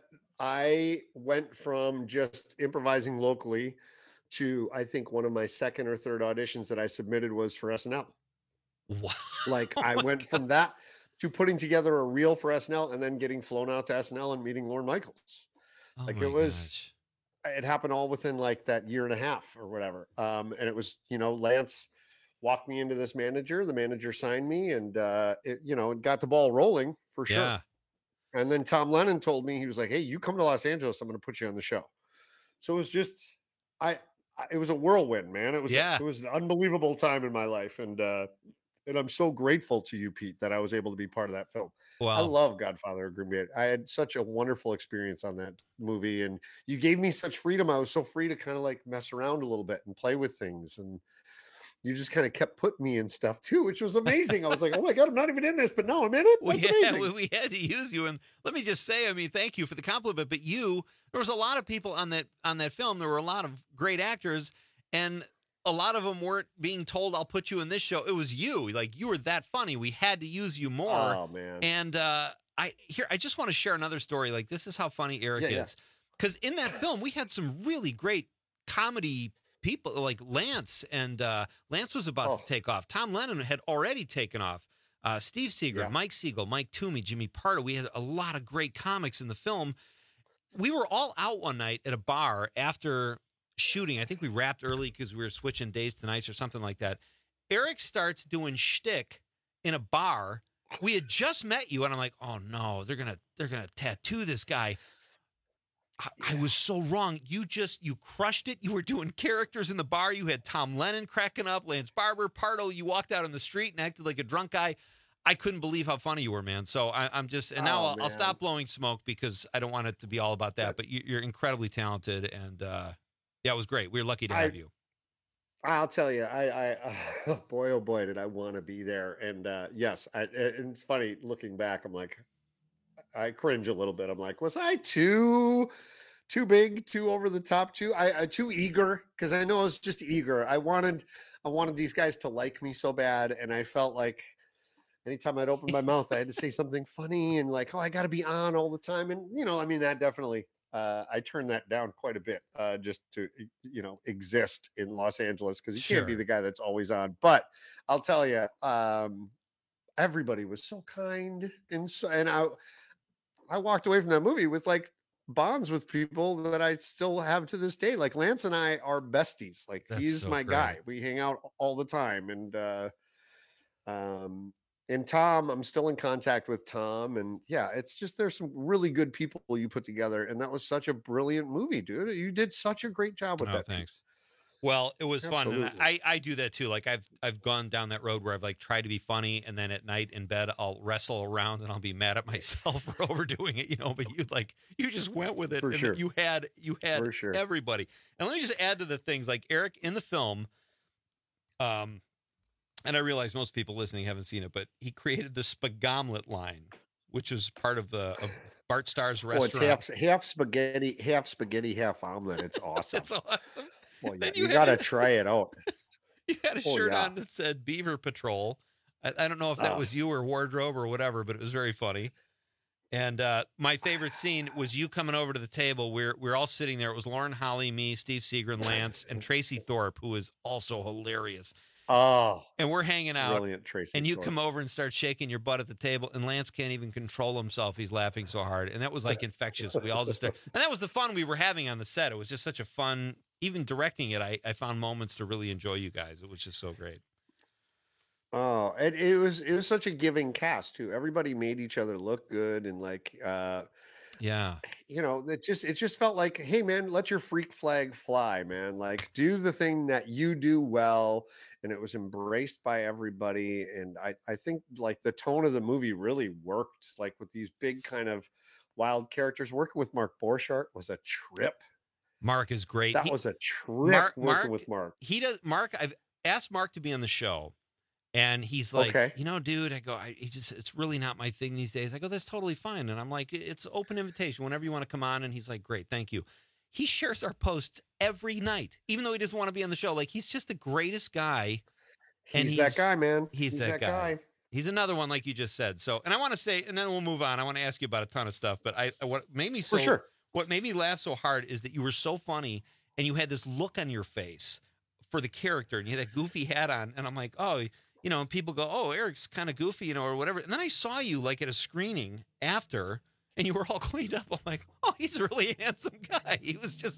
I went from just improvising locally to, I think one of my second or third auditions that I submitted was for SNL. Wow. Like I went from that to putting together a reel for SNL and then getting flown out to SNL and meeting Lorne Michaels. Oh like my gosh. It happened all within like that year and a half or whatever. And it was, Lance walked me into this manager. The manager signed me and, it got the ball rolling for sure. Yeah. And then Tom Lennon told me, he was like, "Hey, you come to Los Angeles, I'm going to put you on the show." So it was just, it was a whirlwind, man. It was an unbelievable time in my life. And I'm so grateful to you, Pete, that I was able to be part of that film. Wow. I love Godfather of Green Bay. I had such a wonderful experience on that movie, and you gave me such freedom. I was so free to kind of like mess around a little bit and play with things, and you just kind of kept putting me in stuff too, which was amazing. I was like, "Oh my God, I'm not even in this, but no, I'm in it." That's amazing. We had to use you, and let me just say, I mean, thank you for the compliment. But there was a lot of people on that film. There were a lot of great actors, and a lot of them weren't being told, "I'll put you in this show." It was you. Like, you were that funny. We had to use you more. Oh man. And I just want to share another story. Like, this is how funny Eric is. Because in that film, we had some really great comedy people like Lance, and Lance was about to take off. Tom Lennon had already taken off. Steve Seager, Mike Siegel, Mike Toomey, Jimmy Pardo. We had a lot of great comics in the film. We were all out one night at a bar after shooting. I think we wrapped early because we were switching days to nights or something like that. Eric starts doing shtick in a bar. We had just met you, and I'm like, "Oh no, they're gonna tattoo this guy." I was so wrong. You crushed it. You were doing characters in the bar. You had Tom Lennon cracking up, Lance Barber, Pardo. You walked out on the street and acted like a drunk guy. I couldn't believe how funny you were, man. So I'm just, and now I'll stop blowing smoke because I don't want it to be all about that. But you're incredibly talented, and it was great. We were lucky to have you. I'll tell you, I boy, oh boy, did I want to be there. And yes, and it's funny looking back. I'm like, I cringe a little bit. I'm like, was I too big, too over the top, too eager? Because I know I was just eager. I wanted these guys to like me so bad, and I felt like anytime I'd open my mouth, I had to say something funny and like, "Oh, I got to be on all the time." And that definitely. I turned that down quite a bit just to, exist in Los Angeles because you can't be the guy that's always on. But I'll tell you, everybody was so kind, and I walked away from that movie with like bonds with people that I still have to this day. Like Lance and I are besties. Like he's so my guy. We hang out all the time, and Tom, I'm still in contact with Tom, and it's just there's some really good people you put together, and that was such a brilliant movie, dude. You did such a great job with that. Thanks. Well, it was fun, and I do that too. Like I've gone down that road where I've like tried to be funny, and then at night in bed I'll wrestle around and I'll be mad at myself for overdoing it, But you just went with it. For sure. You had everybody. And let me just add to the things like Eric in the film. And I realize most people listening haven't seen it, but he created the Spagamlet line, which is part of Bart Starr's Oh, restaurant. it's half spaghetti, half omelet. It's awesome. It's awesome. Well, Then you had got to your- try it out. You had a Oh, shirt yeah. on that said Beaver Patrol. I don't know if that Oh. was you or wardrobe or whatever, but it was very funny. And my favorite scene was you coming over to the table. We're all sitting there. It was Lauren Holly, me, Steve Seagren, Lance, and Tracy Thorpe, who is also hilarious. Oh, And we're hanging out. brilliant, Tracy. And you Thorpe. come over and start shaking your butt at the table, and Lance can't even control himself. He's laughing so hard. And that was like infectious. We all just started. And that was the fun we were having on the set. It was just such a fun, even directing it, I found moments to really enjoy you guys. It was just so great. Oh, and it was such a giving cast too. Everybody made each other look good, and like Yeah. you know, it just felt like, hey man, let your freak flag fly, man. Like do the thing that you do well, and it was embraced by everybody. And I think like the tone of the movie really worked, like with these big kind of wild characters. Working with Mark Borchardt was a trip. Mark is great. That was a trip working with Mark. I've asked Mark to be on the show, and he's like, Okay. you know, dude, I go, it's really not my thing these days. I go, that's totally fine. And I'm like, it's open invitation whenever you want to come on. And he's like, great, thank you. He shares our posts every night, even though he doesn't want to be on the show. Like, he's just the greatest guy. And He's that guy, man. He's that guy. He's another one, like you just said. So, and I want to say, and then we'll move on. I want to ask you about a ton of stuff, but what made me so, For sure. what made me laugh so hard is that you were so funny and you had this look on your face for the character, and you had that goofy hat on. And I'm like, oh, you know, and people go, oh, Eric's kind of goofy, you know, or whatever. And then I saw you like at a screening after, and you were all cleaned up. I'm like, oh, he's a really handsome guy. He was just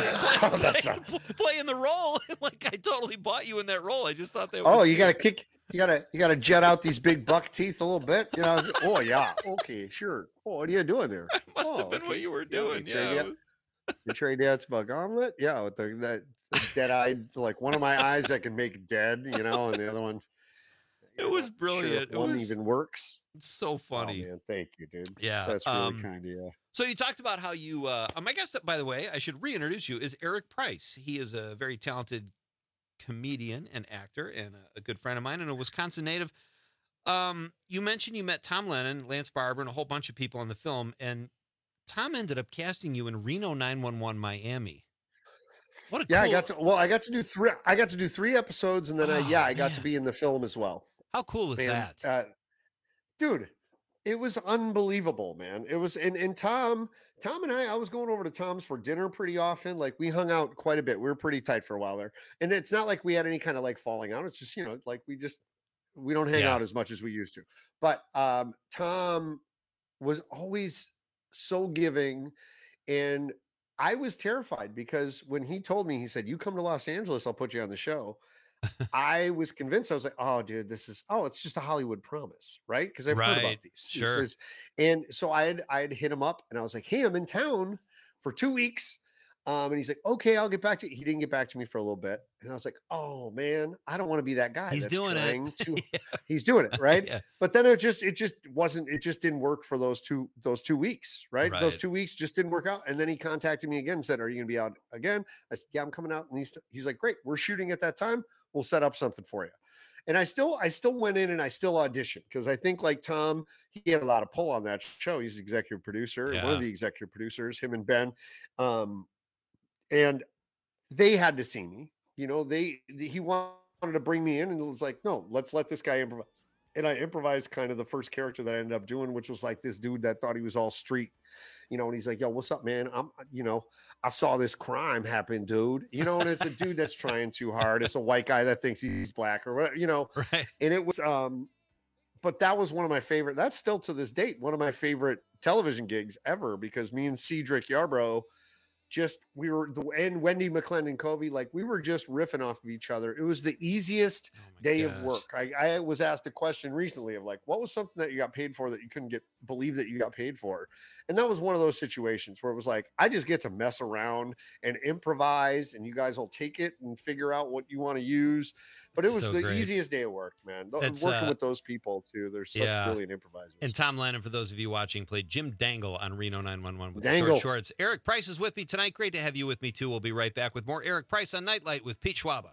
playing the role. Like, I totally bought you in that role. I just thought that was. Oh, you got to kick. You gotta jet out these big buck teeth a little bit, you know. Oh yeah, okay, sure. Oh, what are you doing there? Must have been what you were doing. Yeah. The Trey Dad's bug omelet. Yeah, with that dead-eyed, like one of my eyes I can make dead, you know, and the other one. It was brilliant. Sure, one even works. It's so funny. Oh, man, thank you, dude. Yeah, that's really kind of you. So you talked about how you. My guest, by the way, I should reintroduce you, is Eric Price. He is a very talented comedian and actor, and a good friend of mine, and a Wisconsin native. You mentioned you met Tom Lennon, Lance Barber, and a whole bunch of people on the film, and Tom ended up casting you in Reno 911 Miami. What a Yeah, cool... I got to do three. I got to do 3 episodes, and then I got to be in the film as well. How cool is that? Dude, it was unbelievable, man. It was, and Tom and I was going over to Tom's for dinner pretty often. Like we hung out quite a bit. We were pretty tight for a while there. And it's not like we had any kind of like falling out. It's just, you know, like we don't hang out as much as we used to. But Tom was always so giving. And I was terrified because when he told me, he said, you come to Los Angeles, I'll put you on the show. I was convinced. I was like, oh, dude, it's just a Hollywood promise, right? Because I've heard about these. Sure. And so I had hit him up and I was like, hey, I'm in town for 2 weeks. And he's like, okay, I'll get back to you. He didn't get back to me for a little bit. And I was like, oh man, I don't want to be that guy. He's doing it. He's doing it. Right. Yeah. But then it just didn't work for those two weeks. Right. Those 2 weeks just didn't work out. And then he contacted me again and said, are you going to be out again? I said, yeah, I'm coming out. And he's like, great. We're shooting at that time. We'll set up something for you. And I still went in and I still auditioned because I think like Tom, he had a lot of pull on that show. He's the executive producer, one of the executive producers, him and Ben. And they had to see me, you know, he wanted to bring me in and it was like, no, let's let this guy improvise. And I improvised kind of the first character that I ended up doing, which was like this dude that thought he was all street, you know, and he's like, yo, what's up, man? I saw this crime happen, dude, you know, and it's a dude that's trying too hard. It's a white guy that thinks he's black or whatever, you know, right. And it was, but that was one of my favorite, that's still to this date, one of my favorite television gigs ever, because me and Cedric Yarbrough, and Wendy McClendon Covey, like we were just riffing off of each other. It was the easiest day of work. I was asked a question recently of like, what was something that you got paid for that you couldn't believe that you got paid for? And that was one of those situations where it was like, I just get to mess around and improvise and you guys will take it and figure out what you want to use. But it was the easiest day of work, man. Working with those people too. They're such brilliant improvisers. And Tom Lennon, for those of you watching, played Jim Dangle on Reno 911 with Dangle. Short Shorts. Eric Price is with me tonight. Great to have you with me too. We'll be right back with more Eric Price on Nightlight with Pete Schwaba.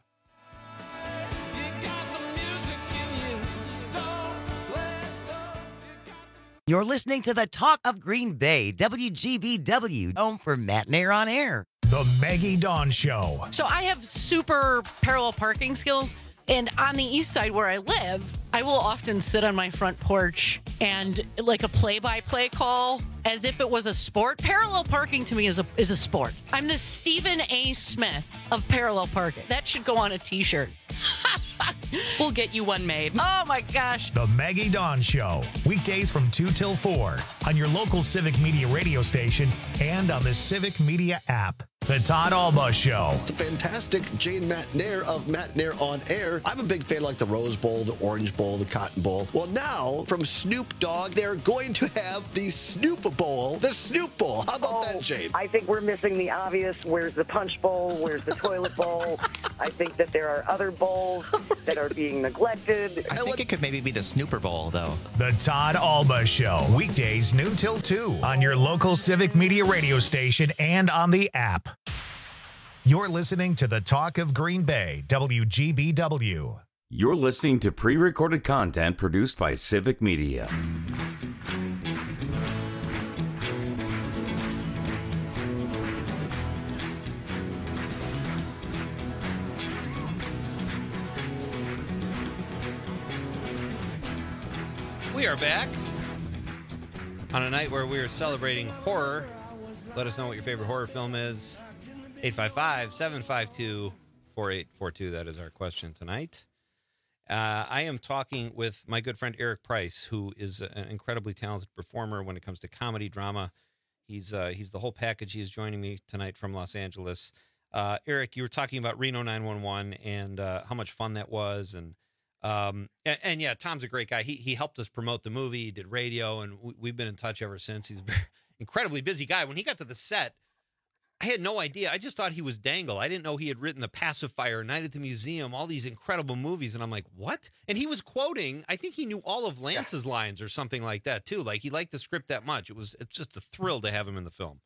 You're listening to the Talk of Green Bay, WGBW, home for Matt Nair on Air. The Maggie Dawn Show. So I have super parallel parking skills. And on the east side where I live, I will often sit on my front porch and like a play-by-play call as if it was a sport. Parallel parking to me is a sport. I'm the Stephen A. Smith of parallel parking. That should go on a T-shirt. We'll get you one made. Oh, my gosh. The Maggie Dawn Show. Weekdays from 2 till 4 on your local Civic Media radio station and on the Civic Media app. The Todd Alba Show. The fantastic Jane Matt Nair of Matt Nair on Air. I'm a big fan like the Rose Bowl, the Orange Bowl, the Cotton Bowl. Well, now from Snoop Dogg, they're going to have the Snoop Bowl, the Snoop Bowl. How about that, Jane? I think we're missing the obvious. Where's the Punch Bowl? Where's the Toilet Bowl? I think that there are other bowls that are being neglected. I think it could maybe be the Snooper Bowl, though. The Todd Alba Show. Weekdays noon till 2 on your local Civic Media radio station and on the app. You're listening to the Talk of Green Bay, WGBW. You're listening to pre-recorded content produced by Civic Media. We are back on a night where we are celebrating horror. Let us know what your favorite horror film is. 855-752-4842. That is our question tonight. I am talking with my good friend Eric Price, who is an incredibly talented performer when it comes to comedy, drama. He's the whole package. He is joining me tonight from Los Angeles. Eric, you were talking about Reno 911 and how much fun that was, and yeah, Tom's a great guy. He helped us promote the movie. He did radio, and we've been in touch ever since. He's a very incredibly busy guy. When he got to the set, I had no idea. I just thought he was Dangle. I didn't know he had written The Pacifier, Night at the Museum, all these incredible movies. And I'm like, what? And he was quoting, I think he knew all of Lance's lines or something like that, too. Like, he liked the script that much. It's just a thrill to have him in the film.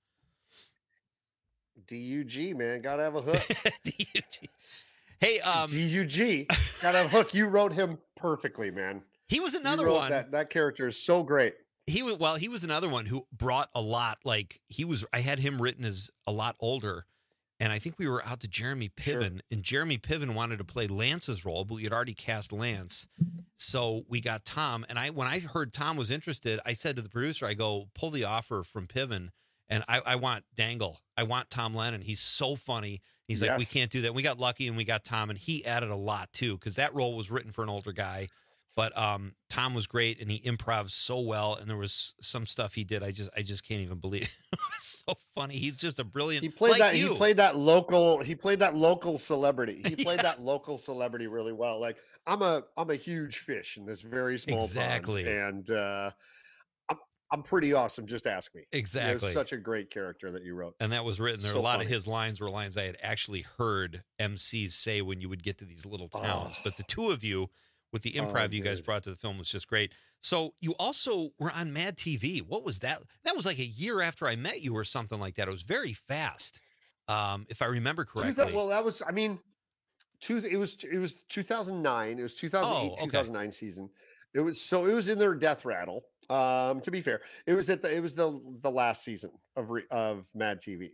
DUG, man. Gotta have a hook. DUG. Hey, DUG. Gotta have a hook. You wrote him perfectly, man. He was another one. That character is so great. He was another one who brought a lot. Like I had him written as a lot older, and I think we were out to Jeremy Piven, and Jeremy Piven wanted to play Lance's role, but we had already cast Lance, so we got Tom. And when I heard Tom was interested, I said to the producer, I go, pull the offer from Piven, and I want Dangle. I want Tom Lennon. He's so funny. He's like, we can't do that. We got lucky, and we got Tom, and he added a lot too, because that role was written for an older guy. But Tom was great, and he improvs so well. And there was some stuff he did. I just can't even believe it. It was so funny. He's just a brilliant. He played like that. You. He played that local. He played that local celebrity. He played that local celebrity really well. Like I'm a huge fish in this very small exactly. pond, and I'm pretty awesome. Just ask me. Exactly. It was such a great character that you wrote. And that was written. There So a lot funny. of his lines were lines I had actually heard MCs say when you would get to these little towns. But the two of you, with the improv you guys brought to the film, was just great. So you also were on Mad TV. What was that? That was like a year after I met you or something like that. It was very fast, if I remember correctly. Well, that was. I mean, it was 2009. It was 2008, 2009 season. It was in their death rattle. To be fair, it was the last season of Mad TV.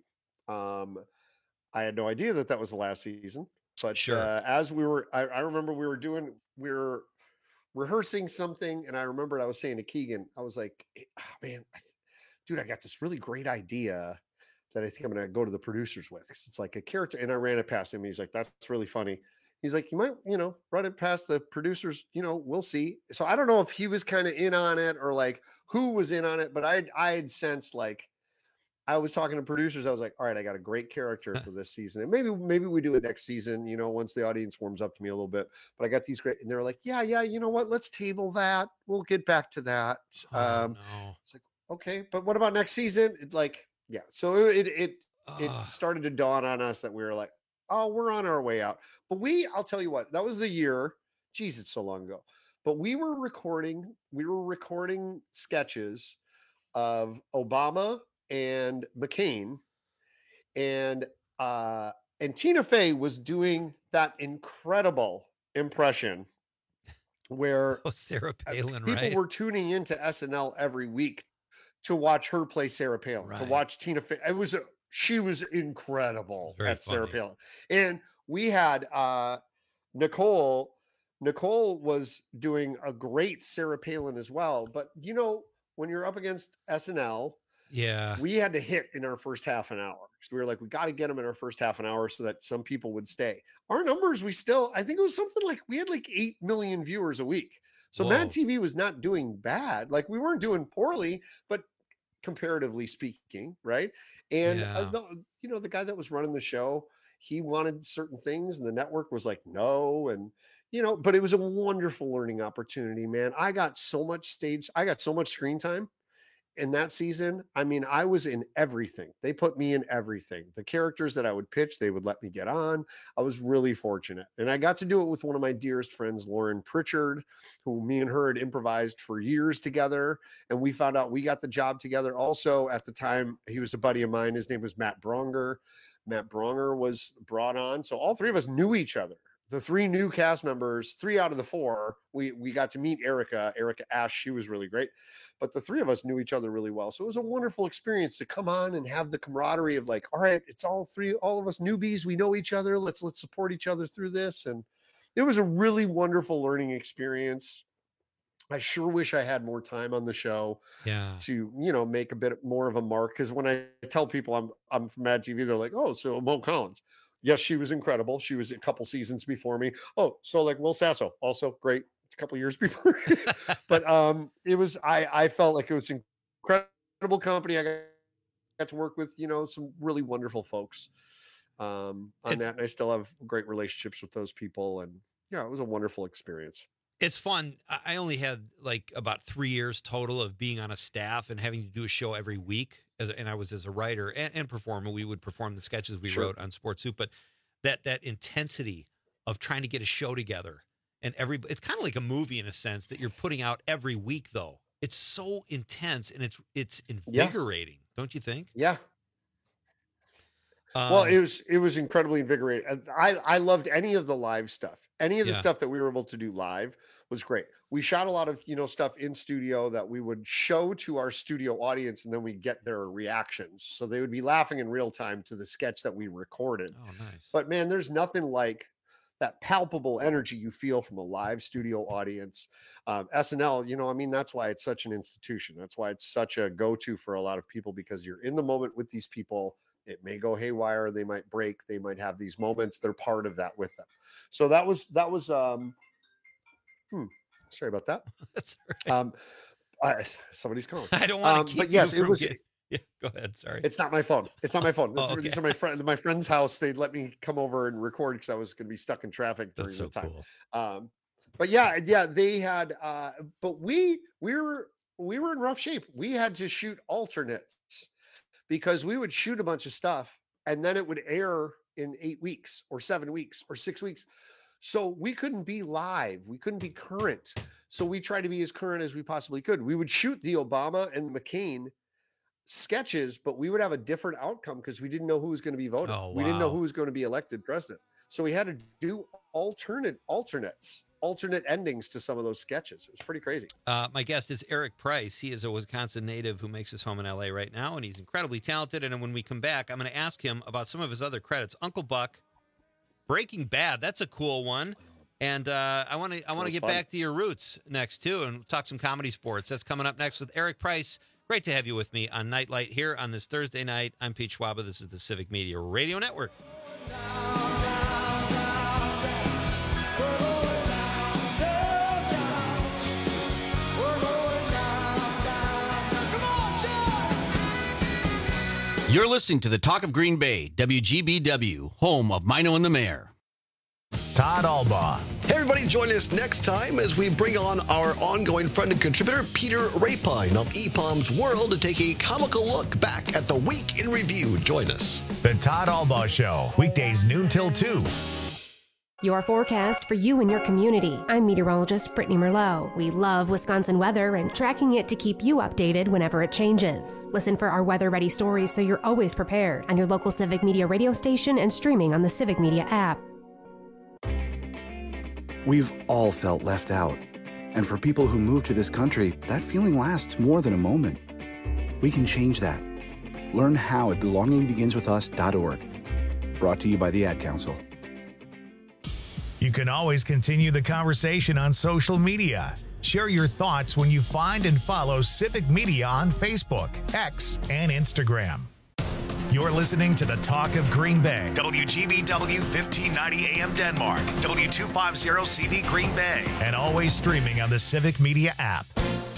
I had no idea that was the last season. But as we were, I remember we were rehearsing something, and I remembered I was saying to Keegan, I was like, man, dude, I got this really great idea that I think I'm going to go to the producers with. It's like a character, and I ran it past him. He's like, that's really funny. He's like, you might, run it past the producers, we'll see. So I don't know if he was kind of in on it or like who was in on it, but I had sensed like, I was talking to producers. I was like, all right, I got a great character for this season. And maybe we do it next season, once the audience warms up to me a little bit. But I got these great, and they're like, yeah, you know what? Let's table that. We'll get back to that. It's like, okay, but what about next season? So it started to dawn on us that we were like, oh, we're on our way out. But I'll tell you what, that was the year, geez, it's so long ago. But we were recording sketches of Obama and McCain, and Tina Fey was doing that incredible impression where Sarah Palin, people right? were tuning into SNL every week to watch her play Sarah Palin, to watch Tina Fey. She was incredible at Sarah Palin. And we had Nicole. Nicole was doing a great Sarah Palin as well. But, you know, when you're up against SNL, we had to hit in our first half an hour. So we were like, we got to get them in our first half an hour so that some people would stay. Our numbers, I think it was something like, we had like 8 million viewers a week. So Mad TV was not doing bad. Like, we weren't doing poorly, but comparatively speaking, right? And the guy that was running the show, he wanted certain things, and the network was like, no. And but it was a wonderful learning opportunity, man. I got so much screen time in that season. I mean, I was in everything. They put me in everything. The characters that I would pitch, they would let me get on. I was really fortunate. And I got to do it with one of my dearest friends, Lauren Pritchard, who me and her had improvised for years together. And we found out we got the job together. Also, at the time, he was a buddy of mine. His name was Matt Bronger. Matt Bronger was brought on. So all three of us knew each other. The 3 new cast members, 3 out of the 4, we got to meet Erica Ash. She was really great. But the 3 of us knew each other really well. So it was a wonderful experience to come on and have the camaraderie of like, all right, it's all of us newbies. We know each other. Let's support each other through this. And it was a really wonderful learning experience. I sure wish I had more time on the show to, make a bit more of a mark. Because when I tell people I'm from Mad TV, they're like, oh, so Mo Collins. Yes, she was incredible. She was a couple seasons before me. Oh, so like Will Sasso, also great. A couple years before. But it was, I felt like it was incredible company. I got to work with, some really wonderful folks on that. And I still have great relationships with those people. And it was a wonderful experience. It's fun. I only had like about 3 years total of being on a staff and having to do a show every week. And I was as a writer and performer. We would perform the sketches we wrote on Sports Soup. But that intensity of trying to get a show together, and it's kind of like a movie in a sense that you're putting out every week, though. It's so intense and it's invigorating, don't you think? Yeah. Well, it was incredibly invigorating. I loved any of the live stuff. Any of the stuff that we were able to do live was great. We shot a lot of, stuff in studio that we would show to our studio audience, and then we get their reactions. So they would be laughing in real time to the sketch that we recorded. Oh, nice. But man, there's nothing like that palpable energy you feel from a live studio audience. SNL, that's why it's such an institution. That's why it's such a go-to for a lot of people, because you're in the moment with these people. It may go haywire. They might break. They might have these moments. They're part of that with them. So that was sorry about that. That's all right. Somebody's calling. I don't want to keep but yes, you it was. Go ahead. Sorry. It's not my phone. It's not my phone. These are my friend's house. They'd let me come over and record because I was going to be stuck in traffic during the time. Cool. But they had, but we were in rough shape. We had to shoot alternates, because we would shoot a bunch of stuff and then it would air in 8 weeks or 7 weeks or 6 weeks. So we couldn't be live. We couldn't be current. So we tried to be as current as we possibly could. We would shoot the Obama and McCain sketches, but we would have a different outcome because we didn't know who was going to be voted. Oh, wow. We didn't know who was going to be elected president. So we had to do alternate endings to some of those sketches. It was pretty crazy. My guest is Eric Price. He is a Wisconsin native who makes his home in L.A. right now, and he's incredibly talented. And when we come back, I'm going to ask him about some of his other credits. Uncle Buck, Breaking Bad, that's a cool one. And I want to get back to your roots next, too, and talk some comedy sports. That's coming up next with Eric Price. Great to have you with me on Nightlight here on this Thursday night. I'm Pete Schwaba. This is the Civic Media Radio Network. You're listening to the Talk of Green Bay, WGBW, home of Mino and the Mayor. Todd Albaugh. Hey, everybody, join us next time as we bring on our ongoing friend and contributor, Peter Rapine of EPOM's World, to take a comical look back at the week in review. Join us. The Todd Albaugh Show, weekdays noon till 2. Your forecast for you and your community. I'm meteorologist Brittany Merlot. We love Wisconsin weather and tracking it to keep you updated whenever it changes. Listen for our weather-ready stories so you're always prepared on your local Civic Media radio station and streaming on the Civic Media app. We've all felt left out. And for people who move to this country, that feeling lasts more than a moment. We can change that. Learn how at belongingbeginswithus.org. Brought to you by the Ad Council. You can always continue the conversation on social media. Share your thoughts when you find and follow Civic Media on Facebook, X, and Instagram. You're listening to the Talk of Green Bay. WGBW 1590 AM Denmark. W250 CV Green Bay. And always streaming on the Civic Media app.